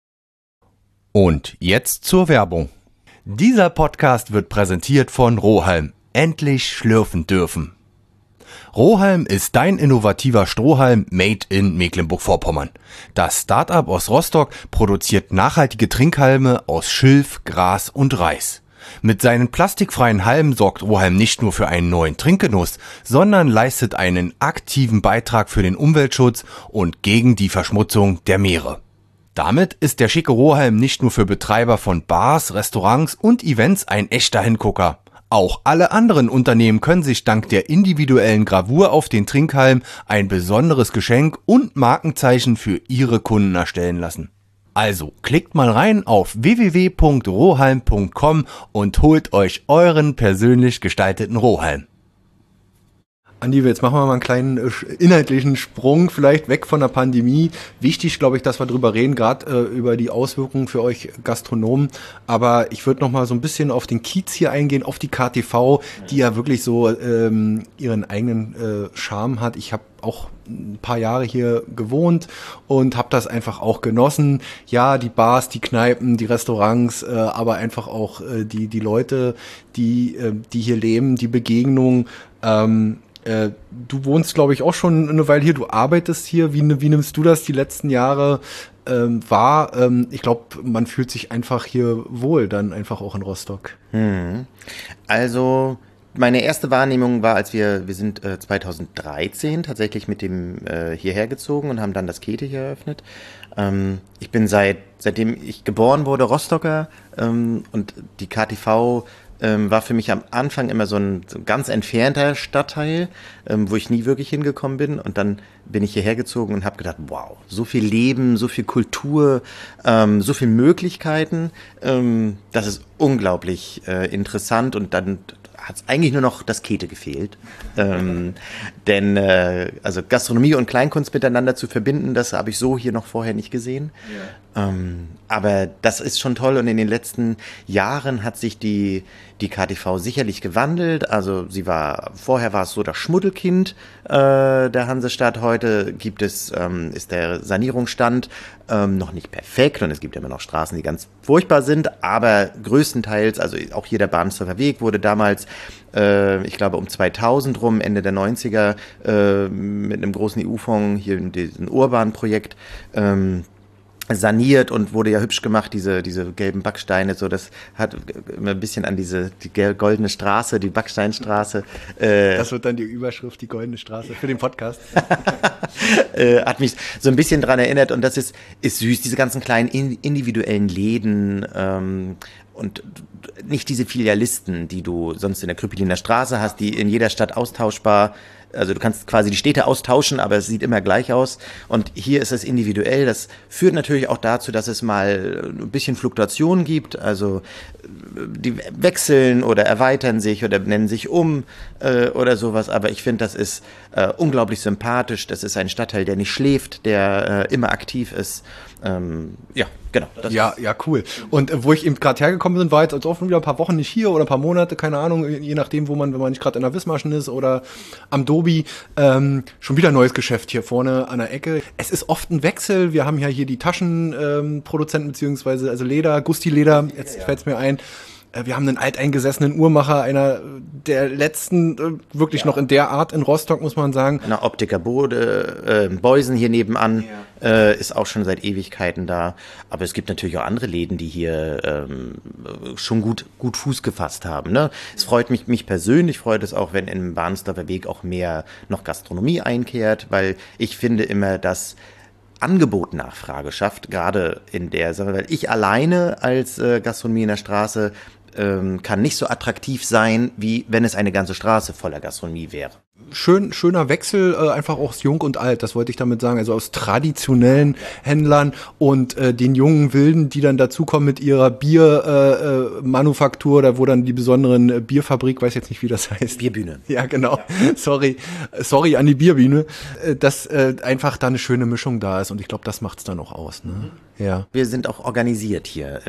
Und jetzt zur Werbung. Dieser Podcast wird präsentiert von Rohalm. Endlich schlürfen dürfen. Rohalm ist dein innovativer Strohhalm made in Mecklenburg-Vorpommern. Das Startup aus Rostock produziert nachhaltige Trinkhalme aus Schilf, Gras und Reis. Mit seinen plastikfreien Halmen sorgt Rohalm nicht nur für einen neuen Trinkgenuss, sondern leistet einen aktiven Beitrag für den Umweltschutz und gegen die Verschmutzung der Meere. Damit ist der schicke Rohalm nicht nur für Betreiber von Bars, Restaurants und Events ein echter Hingucker. Auch alle anderen Unternehmen können sich dank der individuellen Gravur auf den Trinkhalm ein besonderes Geschenk und Markenzeichen für ihre Kunden erstellen lassen. Also klickt mal rein auf www.rohalm.com und holt euch euren persönlich gestalteten Rohalm. Andi, jetzt machen wir mal einen kleinen inhaltlichen Sprung, vielleicht weg von der Pandemie. Wichtig, glaube ich, dass wir drüber reden, gerade über die Auswirkungen für euch Gastronomen. Aber ich würde noch mal so ein bisschen auf den Kiez hier eingehen, auf die KTV, die ja wirklich so ihren eigenen Charme hat. Ich habe auch ein paar Jahre hier gewohnt und habe das einfach auch genossen. Ja, die Bars, die Kneipen, die Restaurants, aber einfach auch die Leute, die hier leben, die Begegnung. Du wohnst, glaube ich, auch schon eine Weile hier. Du arbeitest hier. Wie nimmst du das die letzten Jahre wahr? Ich glaube, man fühlt sich einfach hier wohl, dann einfach auch in Rostock. Also meine erste Wahrnehmung war, als wir sind 2013 tatsächlich mit dem hierher gezogen und haben dann das Käthe hier eröffnet. Ich bin seitdem ich geboren wurde Rostocker und die KTV war für mich am Anfang immer so ein ganz entfernter Stadtteil, wo ich nie wirklich hingekommen bin. Und dann bin ich hierher gezogen und habe gedacht, wow, so viel Leben, so viel Kultur, so viele Möglichkeiten. Das ist unglaublich interessant. Und dann hat es eigentlich nur noch das Käthe gefehlt. Denn also Gastronomie und Kleinkunst miteinander zu verbinden, das habe ich so hier noch vorher nicht gesehen. Ja. Aber das ist schon toll und in den letzten Jahren hat sich die KTV sicherlich gewandelt. Also vorher war es so das Schmuddelkind der Hansestadt. Heute ist der Sanierungsstand noch nicht perfekt und es gibt immer noch Straßen, die ganz furchtbar sind, aber größtenteils, also auch hier der Bahnsdorfer Weg wurde damals, ich glaube um 2000 rum, Ende der 90er, mit einem großen EU-Fonds, hier in diesem Urban-Projekt, saniert und wurde ja hübsch gemacht, diese gelben Backsteine, so das hat immer ein bisschen an die goldene Straße, die Backsteinstraße. Das wird dann die Überschrift, die goldene Straße für den Podcast. Hat mich so ein bisschen dran erinnert und das ist süß, diese ganzen kleinen individuellen Läden und nicht diese Filialisten, die du sonst in der Krüppeliner Straße hast, die in jeder Stadt austauschbar. Also du kannst quasi die Städte austauschen, aber es sieht immer gleich aus. Und hier ist es individuell. Das führt natürlich auch dazu, dass es mal ein bisschen Fluktuation gibt. Also die wechseln oder erweitern sich oder nennen sich um oder sowas. Aber ich finde, das ist unglaublich sympathisch. Das ist ein Stadtteil, der nicht schläft, der immer aktiv ist. Ja, genau. Ja, cool. Und wo ich eben gerade hergekommen bin, war jetzt auch schon wieder ein paar Wochen nicht hier oder ein paar Monate, keine Ahnung, je nachdem, wenn man nicht gerade in der Wismarschen ist oder am Dobi. Schon wieder ein neues Geschäft hier vorne an der Ecke. Es ist oft ein Wechsel. Wir haben ja hier die Taschenproduzenten beziehungsweise also Leder, Gusti-Leder, jetzt fällt's mir ein. Wir haben einen alteingesessenen Uhrmacher, einer der letzten, wirklich noch in der Art in Rostock, muss man sagen. Eine Optiker Bode, Beusen hier nebenan, ist auch schon seit Ewigkeiten da. Aber es gibt natürlich auch andere Läden, die hier schon gut Fuß gefasst haben. Ne? Es freut mich persönlich, freut es auch, wenn im Bahnsdorfer Weg auch mehr noch Gastronomie einkehrt, weil ich finde immer, dass Angebot-Nachfrage schafft, gerade in der Sache, weil ich alleine als Gastronomie in der Straße kann nicht so attraktiv sein, wie wenn es eine ganze Straße voller Gastronomie wäre. Schöner Wechsel, einfach aus Jung und Alt, das wollte ich damit sagen, also aus traditionellen Händlern und den jungen Wilden, die dann dazukommen mit ihrer Biermanufaktur, da wo dann die besonderen Bierfabrik, weiß jetzt nicht, wie das heißt. Bierbühne. Ja, genau. Ja. Sorry an die Bierbühne, dass einfach da eine schöne Mischung da ist und ich glaube, das macht's dann auch aus. Ne? Ja. Wir sind auch organisiert hier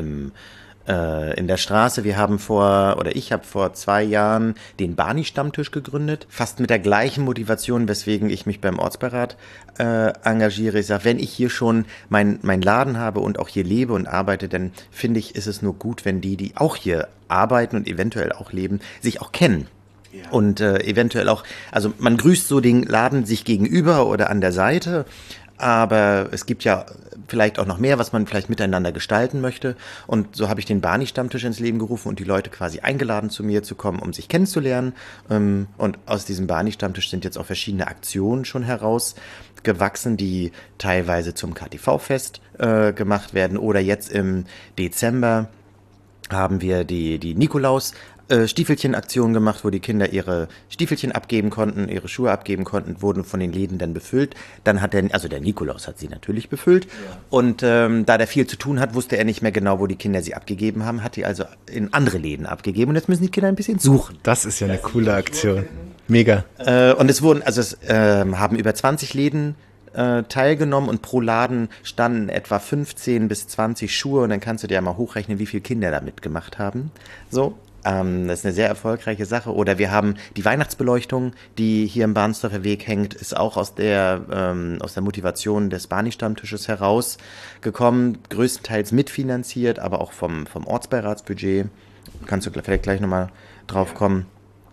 in der Straße. Ich habe vor 2 Jahren den Barney-Stammtisch gegründet, fast mit der gleichen Motivation, weswegen ich mich beim Ortsbeirat engagiere. Ich sage, wenn ich hier schon mein Laden habe und auch hier lebe und arbeite, dann finde ich, ist es nur gut, wenn die auch hier arbeiten und eventuell auch leben, sich auch kennen. Ja. Und eventuell auch, also man grüßt so den Laden sich gegenüber oder an der Seite, aber es gibt ja vielleicht auch noch mehr, was man vielleicht miteinander gestalten möchte. Und so habe ich den Barney-Stammtisch ins Leben gerufen und die Leute quasi eingeladen, zu mir zu kommen, um sich kennenzulernen. Und aus diesem Barney-Stammtisch sind jetzt auch verschiedene Aktionen schon herausgewachsen, die teilweise zum KTV-Fest gemacht werden. Oder jetzt im Dezember haben wir die Nikolaus Stiefelchen-Aktion gemacht, wo die Kinder ihre Stiefelchen abgeben konnten, ihre Schuhe abgeben konnten, wurden von den Läden dann befüllt. Dann hat der Nikolaus hat sie natürlich befüllt. Ja. Und da der viel zu tun hat, wusste er nicht mehr genau, wo die Kinder sie abgegeben haben, hat die also in andere Läden abgegeben. Und jetzt müssen die Kinder ein bisschen suchen. Das ist ja eine coole Aktion. Mega. Und es haben über 20 Läden teilgenommen und pro Laden standen etwa 15 bis 20 Schuhe und dann kannst du dir ja mal hochrechnen, wie viele Kinder da mitgemacht haben. So. Das ist eine sehr erfolgreiche Sache. Oder wir haben die Weihnachtsbeleuchtung, die hier im Bahnsdorfer Weg hängt, ist auch aus der Motivation des Barney-Stammtisches herausgekommen, größtenteils mitfinanziert, aber auch vom Ortsbeiratsbudget. Kannst du vielleicht gleich nochmal drauf kommen.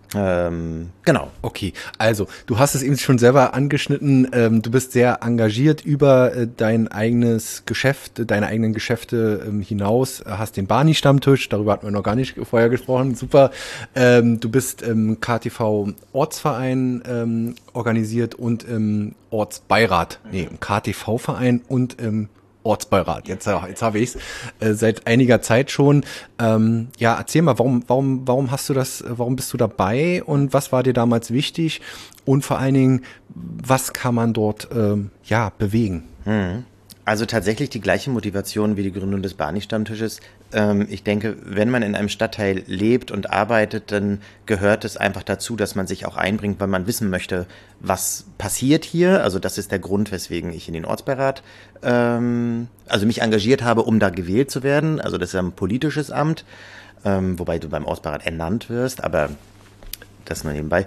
Genau. Okay, also du hast es eben schon selber angeschnitten, du bist sehr engagiert über dein eigenes Geschäft, deine eigenen Geschäfte hinaus, hast den Barney-Stammtisch, darüber hatten wir noch gar nicht vorher gesprochen, super. Du bist im KTV-Ortsverein organisiert und im Ortsbeirat, im KTV-Verein und im Ortsbeirat. Jetzt habe ich es seit einiger Zeit schon. Ja, erzähl mal, warum hast du das, warum bist du dabei und was war dir damals wichtig und vor allen Dingen, was kann man dort bewegen? Also tatsächlich die gleiche Motivation wie die Gründung des Barney-Stammtisches. Ich denke, wenn man in einem Stadtteil lebt und arbeitet, dann gehört es einfach dazu, dass man sich auch einbringt, weil man wissen möchte, was passiert hier. Also das ist der Grund, weswegen ich in den Ortsbeirat mich engagiert habe, um da gewählt zu werden. Also das ist ein politisches Amt, wobei du beim Ortsbeirat ernannt wirst, aber das nur nebenbei.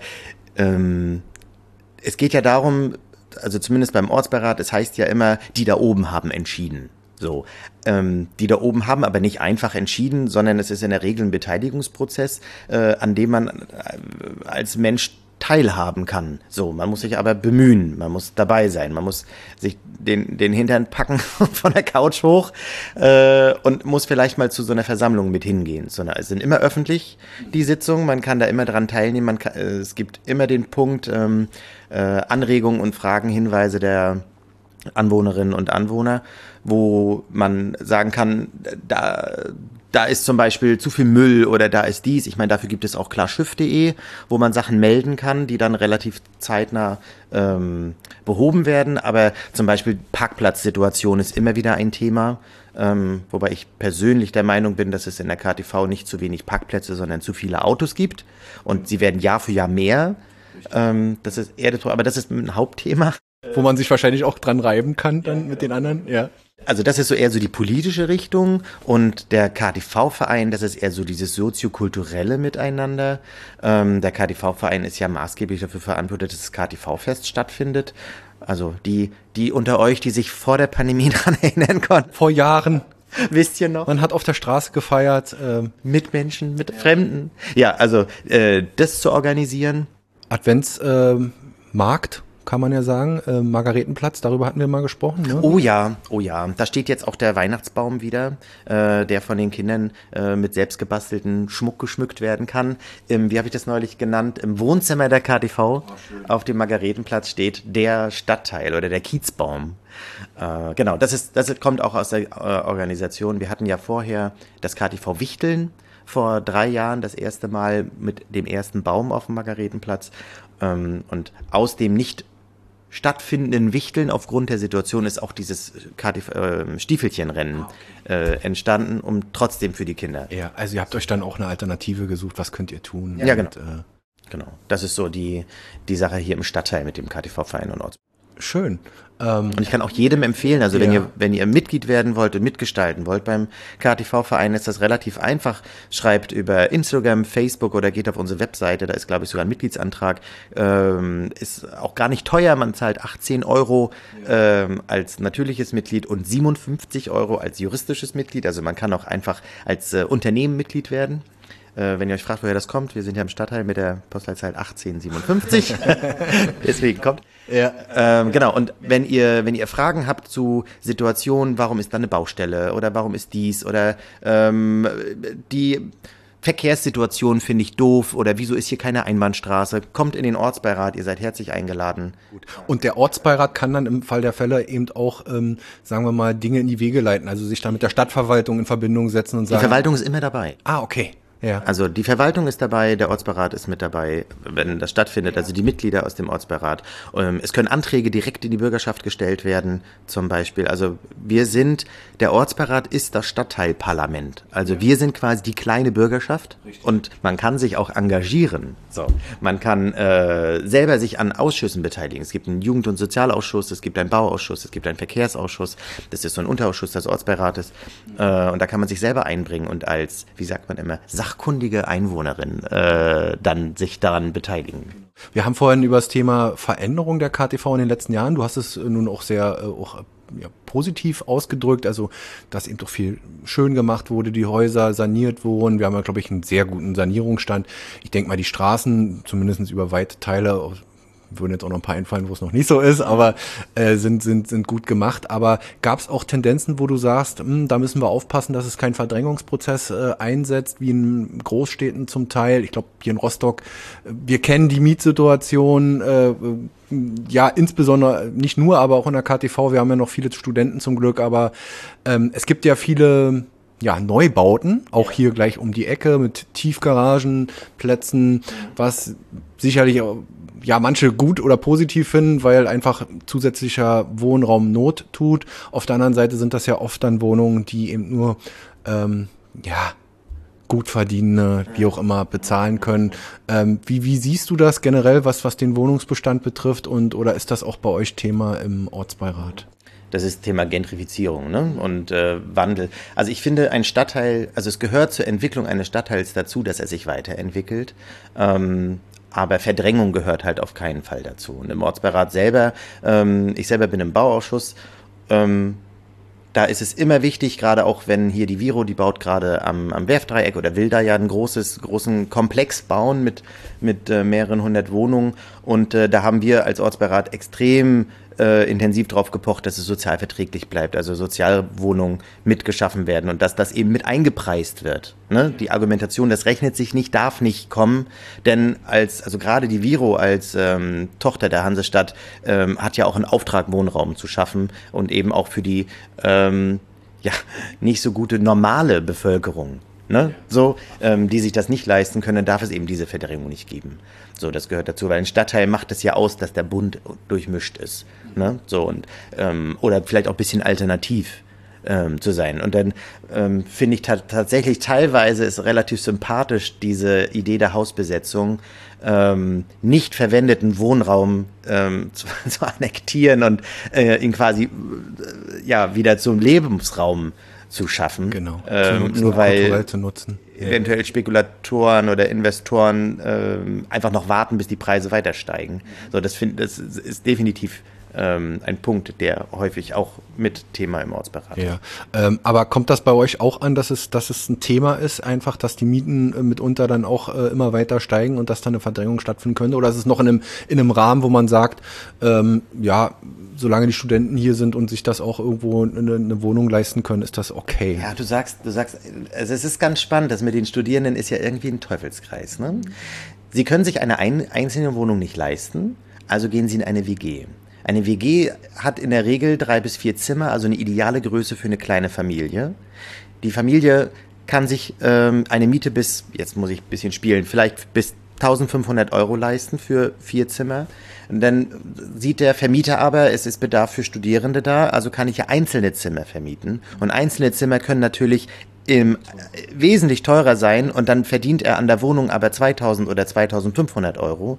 Es geht ja darum, also zumindest beim Ortsbeirat, es heißt ja immer, die da oben haben entschieden. So, die da oben haben aber nicht einfach entschieden, sondern es ist in der Regel ein Beteiligungsprozess, an dem man als Mensch teilhaben kann. So, man muss sich aber bemühen, man muss dabei sein, man muss sich den Hintern packen von der Couch hoch und muss vielleicht mal zu so einer Versammlung mit hingehen. Es sind immer öffentlich, die Sitzungen, man kann da immer dran teilnehmen, es gibt immer den Punkt Anregungen und Fragen, Hinweise der Anwohnerinnen und Anwohner, wo man sagen kann, da ist zum Beispiel zu viel Müll oder da ist dies. Ich meine, dafür gibt es auch klarschiff.de, wo man Sachen melden kann, die dann relativ zeitnah behoben werden. Aber zum Beispiel Parkplatzsituation ist immer wieder ein Thema, wobei ich persönlich der Meinung bin, dass es in der KTV nicht zu wenig Parkplätze, sondern zu viele Autos gibt. Und sie werden Jahr für Jahr mehr. Das ist eher das, aber das ist ein Hauptthema. Wo man sich wahrscheinlich auch dran reiben kann dann mit den anderen, ja. Also das ist so eher so die politische Richtung und der KTV-Verein, das ist eher so dieses soziokulturelle Miteinander. Der KTV-Verein ist ja maßgeblich dafür verantwortlich, dass das KTV-Fest stattfindet. Also die unter euch, die sich vor der Pandemie daran erinnern konnten. Vor Jahren. Wisst ihr noch? Man hat auf der Straße gefeiert. Mit Menschen, mit Fremden. Ja, also das zu organisieren. Adventsmarkt, kann man ja sagen. Margaretenplatz, darüber hatten wir mal gesprochen. Ne? Oh ja. Da steht jetzt auch der Weihnachtsbaum wieder, der von den Kindern mit selbstgebastelten Schmuck geschmückt werden kann. Wie habe ich das neulich genannt? Im Wohnzimmer der KTV auf dem Margaretenplatz steht der Stadtteil oder der Kiezbaum. Genau, das kommt auch aus der Organisation. Wir hatten ja vorher das KTV Wichteln vor 3 Jahren das erste Mal mit dem ersten Baum auf dem Margaretenplatz. Und aus dem nicht stattfindenden Wichteln aufgrund der Situation ist auch dieses Stiefelchenrennen entstanden, um trotzdem für die Kinder. Ja, also ihr habt euch dann auch eine Alternative gesucht, was könnt ihr tun? Ja, genau. Genau. Das ist so die Sache hier im Stadtteil mit dem KTV-Verein und Orts. Schön. Und ich kann auch jedem empfehlen, also wenn ihr Mitglied werden wollt und mitgestalten wollt beim KTV-Verein, ist das relativ einfach. Schreibt über Instagram, Facebook oder geht auf unsere Webseite, da ist, glaube ich, sogar ein Mitgliedsantrag. Ist auch gar nicht teuer, man zahlt 18 Euro als natürliches Mitglied und 57 Euro als juristisches Mitglied. Also man kann auch einfach als Unternehmen Mitglied werden. Wenn ihr euch fragt, woher das kommt, wir sind ja im Stadtteil mit der Postleitzahl 1857. Deswegen kommt. Ja. Genau, und wenn ihr Fragen habt zu Situationen, warum ist da eine Baustelle oder warum ist dies oder die Verkehrssituation finde ich doof oder wieso ist hier keine Einbahnstraße, kommt in den Ortsbeirat, ihr seid herzlich eingeladen. Und der Ortsbeirat kann dann im Fall der Fälle eben auch, sagen wir mal, Dinge in die Wege leiten, also sich dann mit der Stadtverwaltung in Verbindung setzen und sagen. Die Verwaltung ist immer dabei. Ah, okay. Ja. Also die Verwaltung ist dabei, der Ortsbeirat ist mit dabei, wenn das stattfindet, also die Mitglieder aus dem Ortsbeirat. Es können Anträge direkt in die Bürgerschaft gestellt werden, zum Beispiel. Also der Ortsbeirat ist das Stadtteilparlament. Also wir sind quasi die kleine Bürgerschaft. Richtig. Und man kann sich auch engagieren. So. Man kann selber sich an Ausschüssen beteiligen. Es gibt einen Jugend- und Sozialausschuss, es gibt einen Bauausschuss, es gibt einen Verkehrsausschuss. Das ist so ein Unterausschuss des Ortsbeirates. Und da kann man sich selber einbringen und als, wie sagt man immer, sachkundige Einwohnerin dann sich daran beteiligen. Wir haben vorhin über das Thema Veränderung der KTV in den letzten Jahren, du hast es nun auch sehr positiv ausgedrückt, also dass eben doch viel schön gemacht wurde, die Häuser saniert wurden. Wir haben ja, glaube ich, einen sehr guten Sanierungsstand. Ich denke mal, die Straßen, zumindest über weite Teile, würden jetzt auch noch ein paar einfallen, wo es noch nicht so ist, aber sind gut gemacht. Aber gab es auch Tendenzen, wo du sagst, da müssen wir aufpassen, dass es keinen Verdrängungsprozess einsetzt, wie in Großstädten zum Teil. Ich glaube, hier in Rostock, wir kennen die Mietsituation, ja, insbesondere, nicht nur, aber auch in der KTV. Wir haben ja noch viele Studenten zum Glück, aber es gibt ja viele Neubauten, auch hier gleich um die Ecke mit Tiefgaragenplätzen, was sicherlich manche gut oder positiv finden, weil einfach zusätzlicher Wohnraum Not tut. Auf der anderen Seite sind das ja oft dann Wohnungen, die eben nur gut verdienende, wie auch immer, bezahlen können. Wie siehst du das generell, was den Wohnungsbestand betrifft oder ist das auch bei euch Thema im Ortsbeirat? Das ist Thema Gentrifizierung, ne? Und Wandel. Also ich finde, ein Stadtteil, also es gehört zur Entwicklung eines Stadtteils dazu, dass er sich weiterentwickelt. Aber Verdrängung gehört halt auf keinen Fall dazu. Und im Ortsbeirat selber, ich selber bin im Bauausschuss, da ist es immer wichtig, gerade auch wenn hier die Viro, die baut gerade am Werftdreieck oder will da ja einen großen Komplex bauen mit mehreren hundert Wohnungen. Und da haben wir als Ortsbeirat extrem intensiv drauf gepocht, dass es sozialverträglich bleibt, also Sozialwohnungen mitgeschaffen werden und dass das eben mit eingepreist wird. Ne? Die Argumentation, das rechnet sich nicht, darf nicht kommen, denn also gerade die Viro als Tochter der Hansestadt hat ja auch einen Auftrag, Wohnraum zu schaffen und eben auch für die nicht so gute normale Bevölkerung. Ne? So, die sich das nicht leisten können, darf es eben diese Verdrängung nicht geben. So, das gehört dazu, weil ein Stadtteil macht es ja aus, dass der Bund durchmischt ist. Ne? So, und oder vielleicht auch ein bisschen alternativ. zu sein. Und dann finde ich tatsächlich teilweise ist relativ sympathisch diese Idee der Hausbesetzung, nicht verwendeten Wohnraum zu annektieren und ihn quasi wieder zum Lebensraum zu schaffen. Genau. Nur weil zu nutzen. eventuell Spekulatoren oder Investoren einfach noch warten, bis die Preise weiter steigen. So, das ist definitiv ein Punkt, der häufig auch mit Thema im Ortsberat ist. Ja, aber kommt das bei euch auch an, dass es ein Thema ist, einfach, dass die Mieten mitunter dann auch immer weiter steigen und dass da eine Verdrängung stattfinden könnte? Oder ist es noch in einem Rahmen, wo man sagt, solange die Studenten hier sind und sich das auch irgendwo eine Wohnung leisten können, ist das okay? Ja, du sagst, also es ist ganz spannend, das mit den Studierenden ist ja irgendwie ein Teufelskreis. Ne? Sie können sich eine einzelne Wohnung nicht leisten, also gehen sie in eine WG. Eine WG hat in der Regel 3 bis 4 Zimmer, also eine ideale Größe für eine kleine Familie. Die Familie kann sich eine Miete jetzt muss ich ein bisschen spielen, vielleicht bis 1.500 € leisten für 4 Zimmer. Und dann sieht der Vermieter aber, es ist Bedarf für Studierende da, also kann ich ja einzelne Zimmer vermieten. Und einzelne Zimmer können natürlich wesentlich teurer sein und dann verdient er an der Wohnung aber 2.000 oder 2.500 €.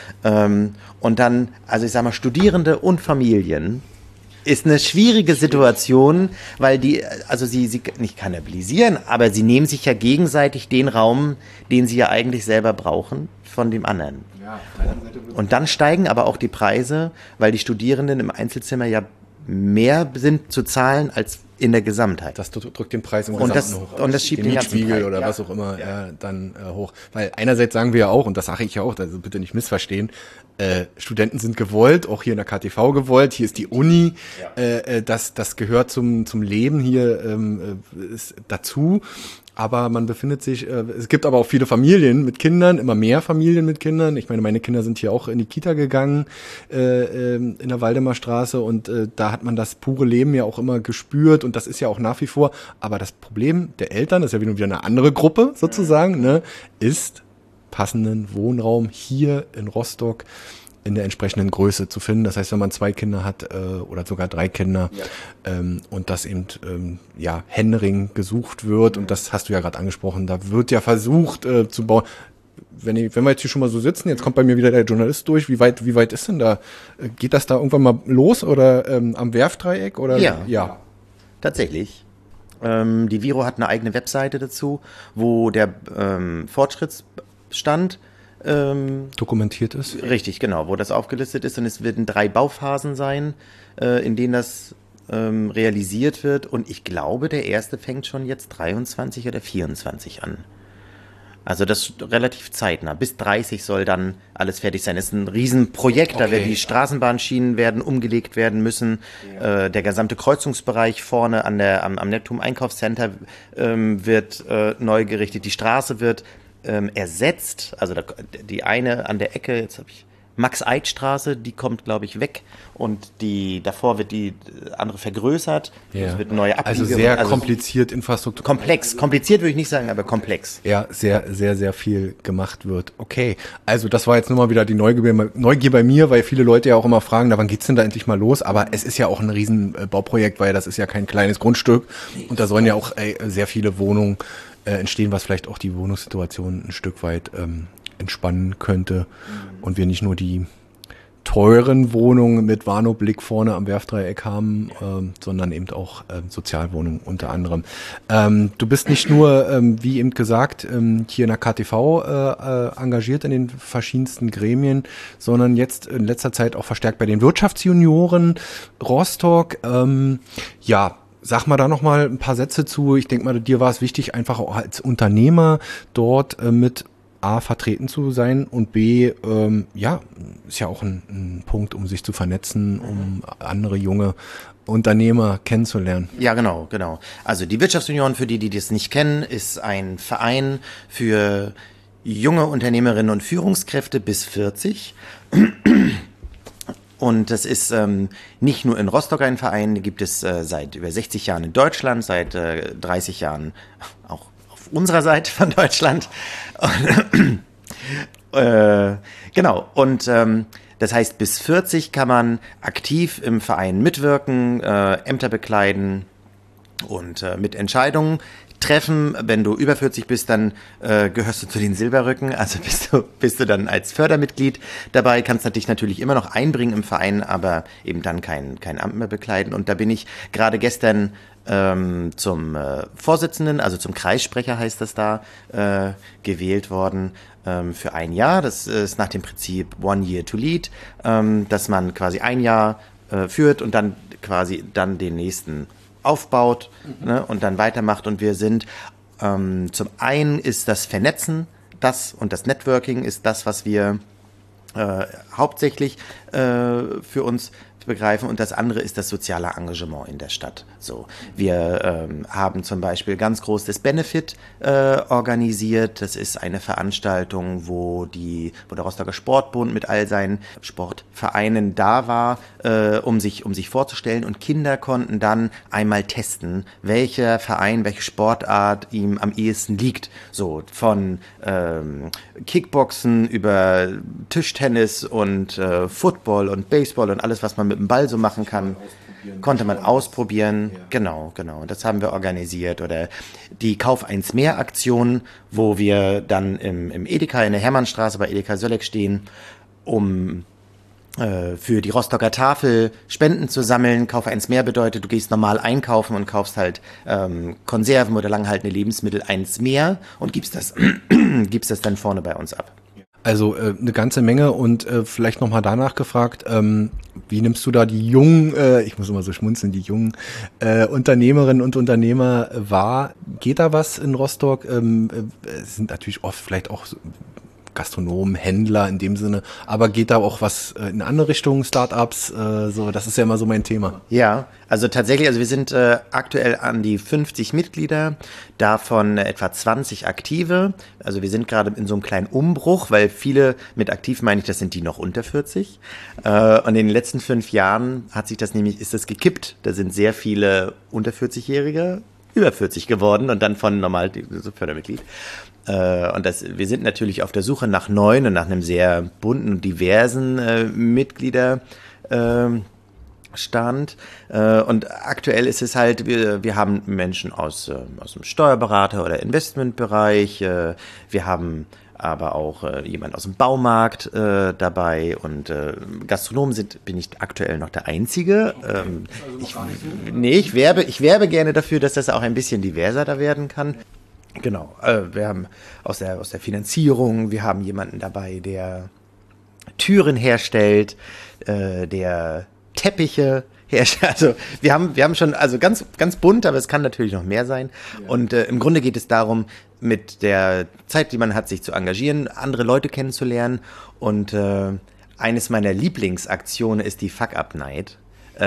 Und dann, also ich sag mal, Studierende und Familien ist eine schwierige Situation, weil sie nicht kannibalisieren, aber sie nehmen sich ja gegenseitig den Raum, den sie ja eigentlich selber brauchen, von dem anderen. Und dann steigen aber auch die Preise, weil die Studierenden im Einzelzimmer ja mehr sind zu zahlen als in der Gesamtheit. Das drückt den Preis im Gesamten hoch. Und das schiebt den Mietspiegel oder was auch immer dann hoch. Weil einerseits sagen wir ja auch, und das sage ich ja auch, also bitte nicht missverstehen, Studenten sind gewollt, auch hier in der KTV gewollt, hier ist die Uni, das gehört zum Leben hier ist dazu. Aber man befindet sich, es gibt aber auch viele Familien mit Kindern, immer mehr Familien mit Kindern. Ich meine, meine Kinder sind hier auch in die Kita gegangen, in der Waldemarstraße, und da hat man das pure Leben ja auch immer gespürt, und das ist ja auch nach wie vor. Aber das Problem der Eltern, das ist ja wieder eine andere Gruppe sozusagen, ne, ist passenden Wohnraum hier in Rostock in der entsprechenden Größe zu finden. Das heißt, wenn man 2 Kinder hat oder sogar 3 Kinder und das eben händeringend gesucht wird, und das hast du ja gerade angesprochen, da wird ja versucht zu bauen. Wenn wir jetzt hier schon mal so sitzen, jetzt kommt bei mir wieder der Journalist durch, wie weit ist denn da? Geht das da irgendwann mal los oder am Werftdreieck? Oder? Ja. Tatsächlich. Die Viro hat eine eigene Webseite dazu, wo der Fortschrittsstand dokumentiert ist. Richtig, genau, wo das aufgelistet ist, und es werden 3 Bauphasen sein, in denen das realisiert wird, und ich glaube, der erste fängt schon jetzt 23 oder 24 an. Also das ist relativ zeitnah. Bis 30 soll dann alles fertig sein. Das ist ein Riesenprojekt, da werden die Straßenbahnschienen umgelegt werden müssen. Der gesamte Kreuzungsbereich vorne am Neptun Einkaufscenter wird neu gerichtet. Die Straße wird ersetzt, also die eine an der Ecke, jetzt habe ich Max-Eid-Straße, die kommt, glaube ich, weg, und davor wird die andere vergrößert. Ja. Es wird neue Abbiege. Also sehr kompliziert Infrastruktur. Kompliziert würde ich nicht sagen, aber komplex. Ja, sehr, sehr, sehr viel gemacht wird. Okay, also das war jetzt nur mal wieder die Neugier bei mir, weil viele Leute ja auch immer fragen, wann geht's denn da endlich mal los? Aber es ist ja auch ein riesen Bauprojekt, weil das ist ja kein kleines Grundstück, und da sollen ja auch sehr viele Wohnungen entstehen, was vielleicht auch die Wohnungssituation ein Stück weit entspannen könnte und wir nicht nur die teuren Wohnungen mit Warnow-Blick vorne am Werftdreieck haben, sondern eben auch Sozialwohnungen unter anderem. Du bist nicht nur, wie eben gesagt, hier in der KTV engagiert in den verschiedensten Gremien, sondern jetzt in letzter Zeit auch verstärkt bei den Wirtschaftsjunioren Rostock. Sag mal da noch mal ein paar Sätze zu. Ich denke mal, dir war es wichtig, einfach auch als Unternehmer dort mit A, vertreten zu sein, und B, ist ja auch ein Punkt, um sich zu vernetzen, um andere junge Unternehmer kennenzulernen. Ja, genau. Also die Wirtschaftsunion, für die das nicht kennen, ist ein Verein für junge Unternehmerinnen und Führungskräfte bis 40. Und das ist nicht nur in Rostock ein Verein, gibt es seit über 60 Jahren in Deutschland, seit 30 Jahren auch auf unserer Seite von Deutschland. Genau, und das heißt, bis 40 kann man aktiv im Verein mitwirken, Ämter bekleiden, und mit Entscheidungen treffen. Wenn du über 40 bist, dann gehörst du zu den Silberrücken, also bist du dann als Fördermitglied dabei, kannst dich natürlich immer noch einbringen im Verein, aber eben dann kein Amt mehr bekleiden. Und da bin ich gerade gestern zum Vorsitzenden, also zum Kreissprecher heißt das da, gewählt worden für ein Jahr. Das ist nach dem Prinzip One Year to Lead, dass man quasi ein Jahr führt und dann quasi dann den nächsten aufbaut, ne, und dann weitermacht. Und wir sind, zum einen ist das Vernetzen, und das Networking ist das, was wir hauptsächlich für uns begreifen, und das andere ist das soziale Engagement in der Stadt. So, wir haben zum Beispiel ganz groß das Benefit organisiert. Das ist eine Veranstaltung, wo der Rostocker Sportbund mit all seinen Sportvereinen da war, um sich vorzustellen, und Kinder konnten dann einmal testen, welcher Verein, welche Sportart ihm am ehesten liegt. So von Kickboxen über Tischtennis und Football und Baseball und alles, was man mit dem Ball so machen kann, konnte man ausprobieren. Ja. Genau. Und das haben wir organisiert. Oder die Kauf eins mehr Aktion, wo wir dann im Edeka in der Hermannstraße bei Edeka Sölleck stehen, um für die Rostocker Tafel Spenden zu sammeln. Kauf eins mehr bedeutet, du gehst normal einkaufen und kaufst halt Konserven oder langhaltende Lebensmittel eins mehr und gibst das dann vorne bei uns ab. Also eine ganze Menge. Und vielleicht nochmal danach gefragt, wie nimmst du da die jungen, ich muss immer so schmunzeln, die jungen Unternehmerinnen und Unternehmer wahr? Geht da was in Rostock? Es sind natürlich oft vielleicht auch Gastronomen, Händler in dem Sinne, aber geht da auch was in andere Richtungen, Startups, so, das ist ja immer so mein Thema. Ja, also tatsächlich, wir sind aktuell an die 50 Mitglieder, davon etwa 20 aktive, also wir sind gerade in so einem kleinen Umbruch, weil viele, mit aktiv meine ich, das sind die noch unter 40, und in den letzten 5 Jahren ist das gekippt, da sind sehr viele unter 40-Jährige über 40 geworden und dann von normal so Fördermitglied. Und wir sind natürlich auf der Suche nach neuen und nach einem sehr bunten und diversen Mitgliederstand. Und aktuell ist es halt, wir haben Menschen aus dem Steuerberater- oder Investmentbereich, wir haben aber auch jemand aus dem Baumarkt dabei, und Gastronomen bin ich aktuell noch der Einzige. Ich werbe gerne dafür, dass das auch ein bisschen diverser da werden kann. Genau, wir haben aus der Finanzierung, wir haben jemanden dabei, der Türen herstellt, der Teppiche herstellt. Also wir haben schon, also ganz, ganz bunt, aber es kann natürlich noch mehr sein. Ja. Und im Grunde geht es darum, mit der Zeit, die man hat, sich zu engagieren, andere Leute kennenzulernen. Und eines meiner Lieblingsaktionen ist die Fuck-Up-Night,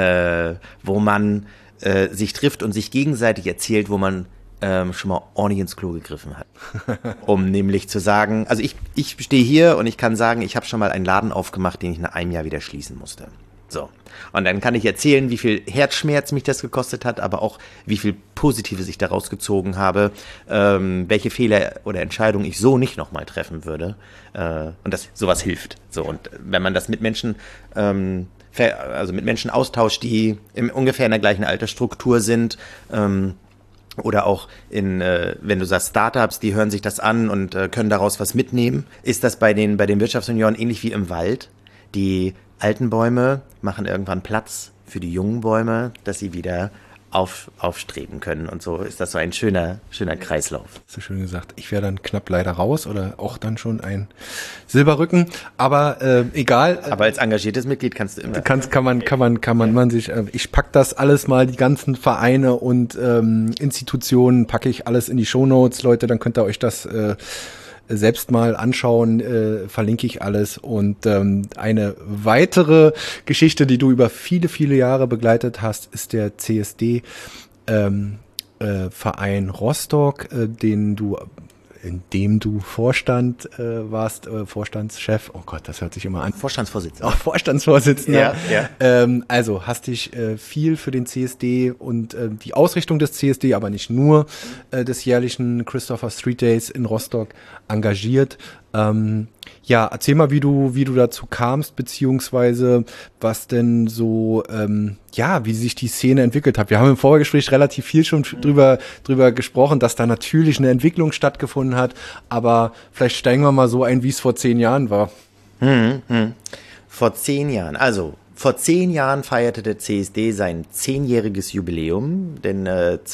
wo man sich trifft und sich gegenseitig erzählt, wo man schon mal ordentlich ins Klo gegriffen hat. Um nämlich zu sagen, also ich stehe hier und ich kann sagen, ich habe schon mal einen Laden aufgemacht, den ich nach einem Jahr wieder schließen musste. So. Und dann kann ich erzählen, wie viel Herzschmerz mich das gekostet hat, aber auch wie viel Positives ich daraus gezogen habe, welche Fehler oder Entscheidungen ich so nicht nochmal treffen würde. Und sowas hilft. So. Und wenn man das mit Menschen mit Menschen austauscht, die ungefähr in der gleichen Altersstruktur sind, oder auch wenn du sagst Startups, die hören sich das an und können daraus was mitnehmen, ist das bei den Wirtschaftsunionen ähnlich wie im Wald. Die alten Bäume machen irgendwann Platz für die jungen Bäume, dass sie wieder aufstreben können, und so ist das so ein schöner Kreislauf. So schön gesagt. Ich wäre dann knapp leider raus oder auch dann schon ein Silberrücken, aber egal. Aber als engagiertes Mitglied kannst du immer. Kann man sich, ich pack das alles mal, die ganzen Vereine und Institutionen packe ich alles in die Shownotes, Leute, dann könnt ihr euch das selbst mal anschauen, verlinke ich alles. Und eine weitere Geschichte, die du über viele, viele Jahre begleitet hast, ist der CSD Verein Rostock, in dem du Vorstand warst, Vorstandschef. Oh Gott, das hört sich immer an. Vorstandsvorsitzender. Vorstandsvorsitzender. Ja. Also hast dich viel für den CSD und die Ausrichtung des CSD, aber nicht nur des jährlichen Christopher Street Days in Rostock engagiert. Ja, erzähl mal, wie du dazu kamst, beziehungsweise was denn so, wie sich die Szene entwickelt hat. Wir haben im Vorgespräch relativ viel schon drüber gesprochen, dass da natürlich eine Entwicklung stattgefunden hat, aber vielleicht steigen wir mal so ein, wie es vor 10 Jahren war. Vor 10 Jahren, also vor 10 Jahren feierte der CSD sein 10-jähriges Jubiläum, denn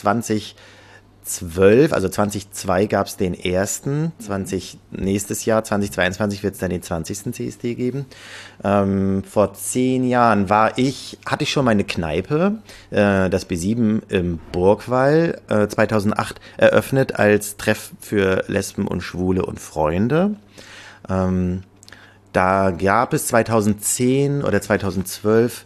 2012, also 2002 gab es den ersten, nächstes Jahr, 2022 wird es dann den 20. CSD geben. Vor 10 Jahren hatte ich schon meine Kneipe, das B7 im Burgwall, 2008 eröffnet als Treff für Lesben und Schwule und Freunde. Da gab es 2010 oder 2012,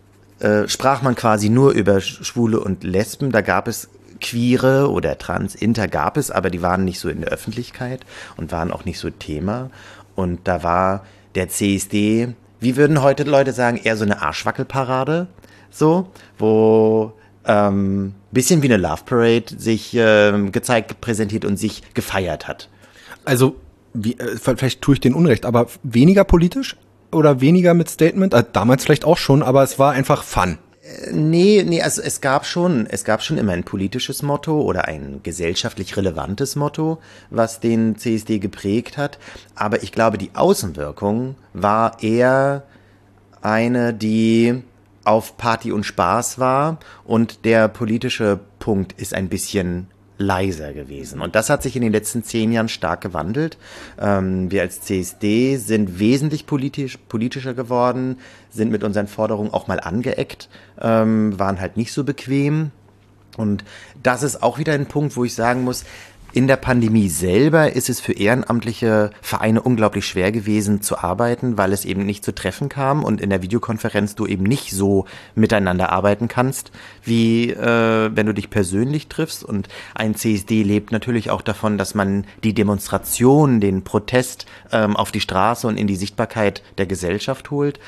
sprach man quasi nur über Schwule und Lesben. Da gab es Queere oder Trans, Inter gab es, aber die waren nicht so in der Öffentlichkeit und waren auch nicht so Thema. Und da war der CSD, wie würden heute Leute sagen, eher so eine Arschwackelparade, so, wo bisschen wie eine Love Parade sich gezeigt, präsentiert und sich gefeiert hat. Also, vielleicht tue ich den Unrecht, aber weniger politisch oder weniger mit Statement? Damals vielleicht auch schon, aber es war einfach Fun. Nee, also es gab schon immer ein politisches Motto oder ein gesellschaftlich relevantes Motto, was den CSD geprägt hat. Aber ich glaube, die Außenwirkung war eher eine, die auf Party und Spaß war, und der politische Punkt ist ein bisschen leiser gewesen. Und das hat sich in den letzten 10 Jahren stark gewandelt. Wir als CSD sind wesentlich politischer geworden, sind mit unseren Forderungen auch mal angeeckt, waren halt nicht so bequem. Und das ist auch wieder ein Punkt, wo ich sagen muss, in der Pandemie selber ist es für ehrenamtliche Vereine unglaublich schwer gewesen zu arbeiten, weil es eben nicht zu Treffen kam und in der Videokonferenz du eben nicht so miteinander arbeiten kannst, wie wenn du dich persönlich triffst. Und ein CSD lebt natürlich auch davon, dass man die Demonstration, den Protest auf die Straße und in die Sichtbarkeit der Gesellschaft holt.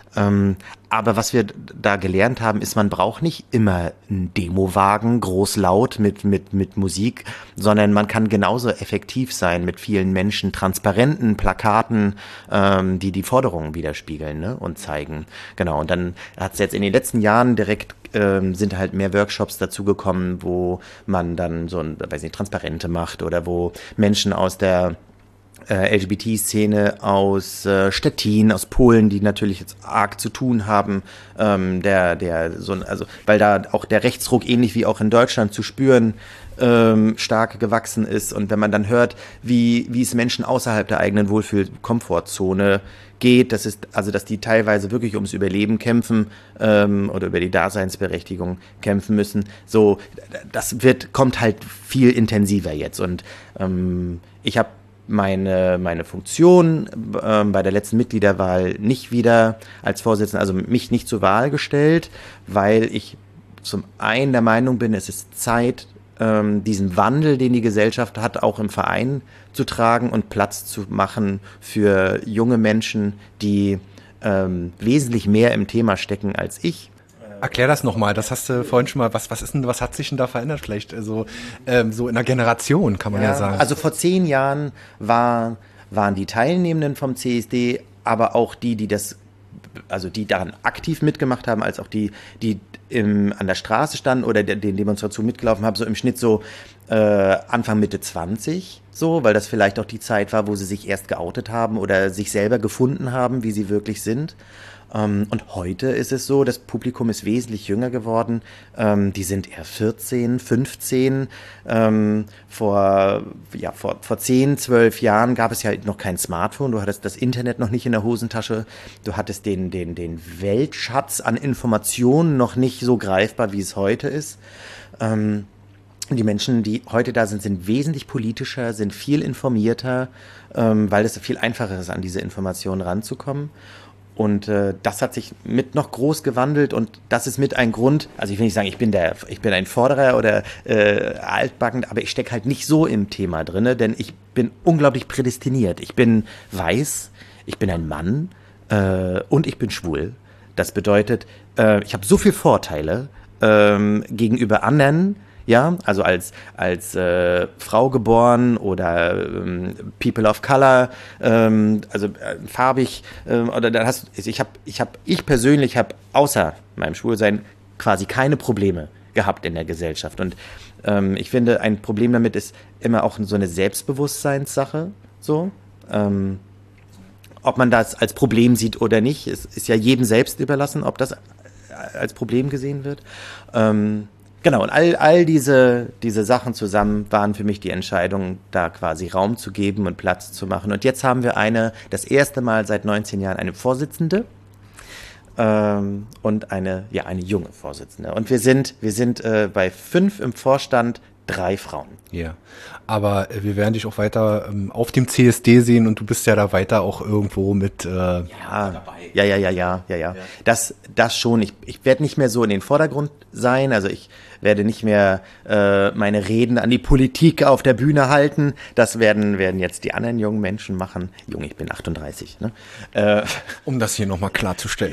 Aber was wir da gelernt haben, ist, man braucht nicht immer einen Demowagen, groß laut mit Musik, sondern man kann genauso effektiv sein mit vielen Menschen, Transparenten, Plakaten, die Forderungen widerspiegeln, ne, und zeigen. Genau, und dann hat es jetzt in den letzten Jahren direkt sind halt mehr Workshops dazugekommen, wo man dann so Transparente macht oder wo Menschen aus der LGBT-Szene aus Stettin, aus Polen, die natürlich jetzt arg zu tun haben, weil da auch der Rechtsruck ähnlich wie auch in Deutschland zu spüren stark gewachsen ist. Und wenn man dann hört, wie es Menschen außerhalb der eigenen Wohlfühl-Komfortzone geht, dass die teilweise wirklich ums Überleben kämpfen oder über die Daseinsberechtigung kämpfen müssen, so, das kommt halt viel intensiver jetzt. Und ich habe meine Funktion bei der letzten Mitgliederwahl nicht wieder als Vorsitzender, also mich nicht zur Wahl gestellt, weil ich zum einen der Meinung bin, es ist Zeit, diesen Wandel, den die Gesellschaft hat, auch im Verein zu tragen und Platz zu machen für junge Menschen, die wesentlich mehr im Thema stecken als ich. Erklär das nochmal, das hast du vorhin schon mal, was hat sich denn da verändert vielleicht, so in der Generation, kann man ja sagen. Also vor 10 Jahren waren die Teilnehmenden vom CSD, aber auch die daran aktiv mitgemacht haben, als auch die an der Straße standen oder den Demonstrationen mitgelaufen haben, so im Schnitt so Anfang, Mitte 20, so, weil das vielleicht auch die Zeit war, wo sie sich erst geoutet haben oder sich selber gefunden haben, wie sie wirklich sind. Und heute ist es so, das Publikum ist wesentlich jünger geworden. Die sind eher 14, 15. Vor 10, 12 Jahren gab es ja noch kein Smartphone. Du hattest das Internet noch nicht in der Hosentasche. Du hattest den Weltschatz an Informationen noch nicht so greifbar, wie es heute ist. Die Menschen, die heute da sind wesentlich politischer, sind viel informierter, weil es viel einfacher ist, an diese Informationen ranzukommen. Und das hat sich mit noch groß gewandelt, und das ist mit ein Grund, also ich will nicht sagen, ich bin ein Forderer oder altbacken, aber ich stecke halt nicht so im Thema drinne, denn ich bin unglaublich prädestiniert. Ich bin weiß, ich bin ein Mann und ich bin schwul. Das bedeutet, ich habe so viele Vorteile gegenüber anderen, ja, also als Frau geboren oder People of Color, farbig, oder dann ich persönlich habe außer meinem Schwulsein quasi keine Probleme gehabt in der Gesellschaft. Und ich finde, ein Problem damit ist immer auch so eine Selbstbewusstseinssache, so. Ob man das als Problem sieht oder nicht, ist ja jedem selbst überlassen, ob das als Problem gesehen wird. Genau, und all diese Sachen zusammen waren für mich die Entscheidung, da quasi Raum zu geben und Platz zu machen. Und jetzt haben wir das erste Mal seit 19 Jahren eine Vorsitzende und eine junge Vorsitzende. Und wir sind bei 5 im Vorstand, 3 Frauen. Ja, aber wir werden dich auch weiter auf dem CSD sehen und du bist ja da weiter auch irgendwo mit dabei. Ja. Das schon. Ich werde nicht mehr so in den Vordergrund sein, also ich werde nicht mehr meine Reden an die Politik auf der Bühne halten. Das werden jetzt die anderen jungen Menschen machen. Jung, ich bin 38. Ne? Um das hier nochmal klarzustellen.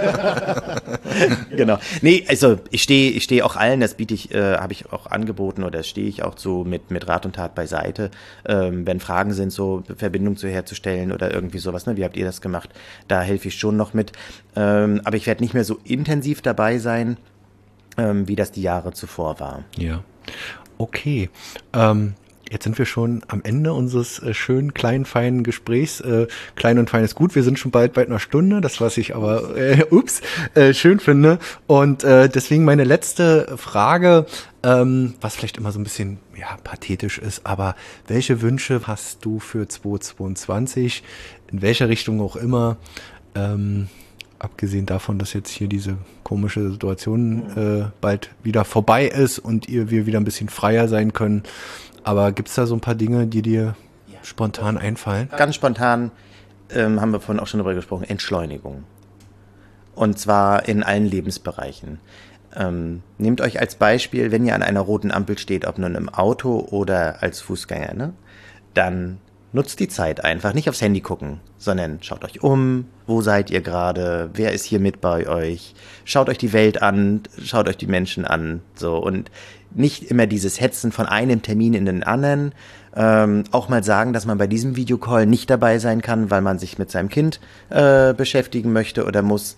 Genau. Nee, also ich stehe auch allen, das habe ich auch angeboten oder stehe ich auch zu mit Rat und Tat beiseite, wenn Fragen sind, so Verbindung herzustellen oder irgendwie sowas. Ne? Wie habt ihr das gemacht? Da helfe ich schon noch mit. Aber ich werde nicht mehr so intensiv dabei sein, wie das die Jahre zuvor war. Ja, okay. Jetzt sind wir schon am Ende unseres schönen, kleinen, feinen Gesprächs. Klein und fein ist gut. Wir sind schon bald bei einer Stunde, das was ich aber schön finde. Und deswegen meine letzte Frage, was vielleicht immer so ein bisschen pathetisch ist, aber welche Wünsche hast du für 2022, in welcher Richtung auch immer, abgesehen davon, dass jetzt hier diese komische Situation bald wieder vorbei ist und wir wieder ein bisschen freier sein können. Aber gibt es da so ein paar Dinge, die dir spontan einfallen? Ganz spontan haben wir vorhin auch schon darüber gesprochen, Entschleunigung. Und zwar in allen Lebensbereichen. Nehmt euch als Beispiel, wenn ihr an einer roten Ampel steht, ob nun im Auto oder als Fußgänger, ne? Dann nutzt die Zeit einfach, nicht aufs Handy gucken, sondern schaut euch um, wo seid ihr gerade, wer ist hier mit bei euch, schaut euch die Welt an, schaut euch die Menschen an, so, und nicht immer dieses Hetzen von einem Termin in den anderen, auch mal sagen, dass man bei diesem Videocall nicht dabei sein kann, weil man sich mit seinem Kind beschäftigen möchte oder muss,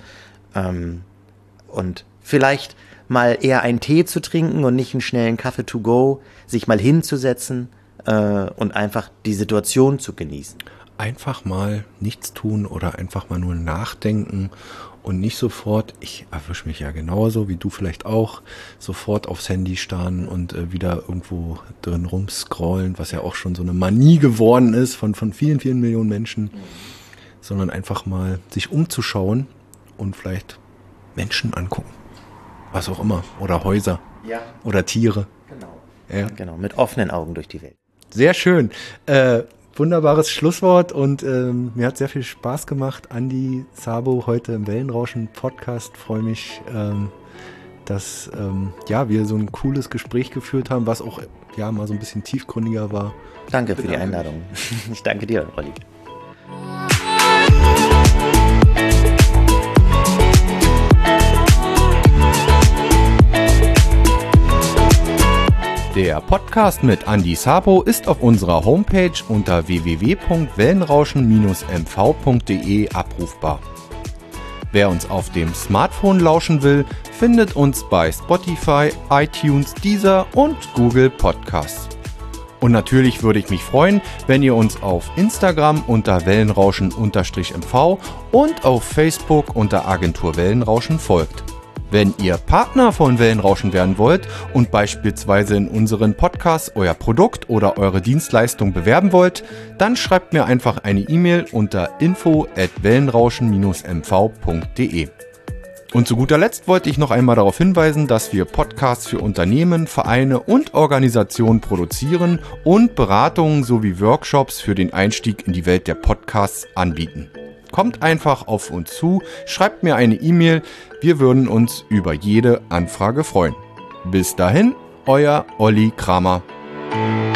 und vielleicht mal eher einen Tee zu trinken und nicht einen schnellen Kaffee to go, sich mal hinzusetzen, und einfach die Situation zu genießen. Einfach mal nichts tun oder einfach mal nur nachdenken und nicht sofort, ich erwische mich ja genauso wie du vielleicht auch, sofort aufs Handy starren und wieder irgendwo drin rumscrollen, was ja auch schon so eine Manie geworden ist von vielen, vielen Millionen Menschen, sondern einfach mal sich umzuschauen und vielleicht Menschen angucken, was auch immer, oder Häuser oder Tiere. Genau, mit offenen Augen durch die Welt. Sehr schön. Wunderbares Schlusswort und mir hat sehr viel Spaß gemacht. Andi Szabo heute im Wellenrauschen-Podcast. Freue mich, dass wir so ein cooles Gespräch geführt haben, was auch mal so ein bisschen tiefgründiger war. Danke für die Einladung. Ich danke dir, Olli. Der Podcast mit Andi Szabo ist auf unserer Homepage unter www.wellenrauschen-mv.de abrufbar. Wer uns auf dem Smartphone lauschen will, findet uns bei Spotify, iTunes, Deezer und Google Podcasts. Und natürlich würde ich mich freuen, wenn ihr uns auf Instagram unter Wellenrauschen_MV und auf Facebook unter Agentur Wellenrauschen folgt. Wenn ihr Partner von Wellenrauschen werden wollt und beispielsweise in unseren Podcasts euer Produkt oder eure Dienstleistung bewerben wollt, dann schreibt mir einfach eine E-Mail unter info@wellenrauschen-mv.de. Und zu guter Letzt wollte ich noch einmal darauf hinweisen, dass wir Podcasts für Unternehmen, Vereine und Organisationen produzieren und Beratungen sowie Workshops für den Einstieg in die Welt der Podcasts anbieten. Kommt einfach auf uns zu, schreibt mir eine E-Mail, wir würden uns über jede Anfrage freuen. Bis dahin, euer Olli Kramer.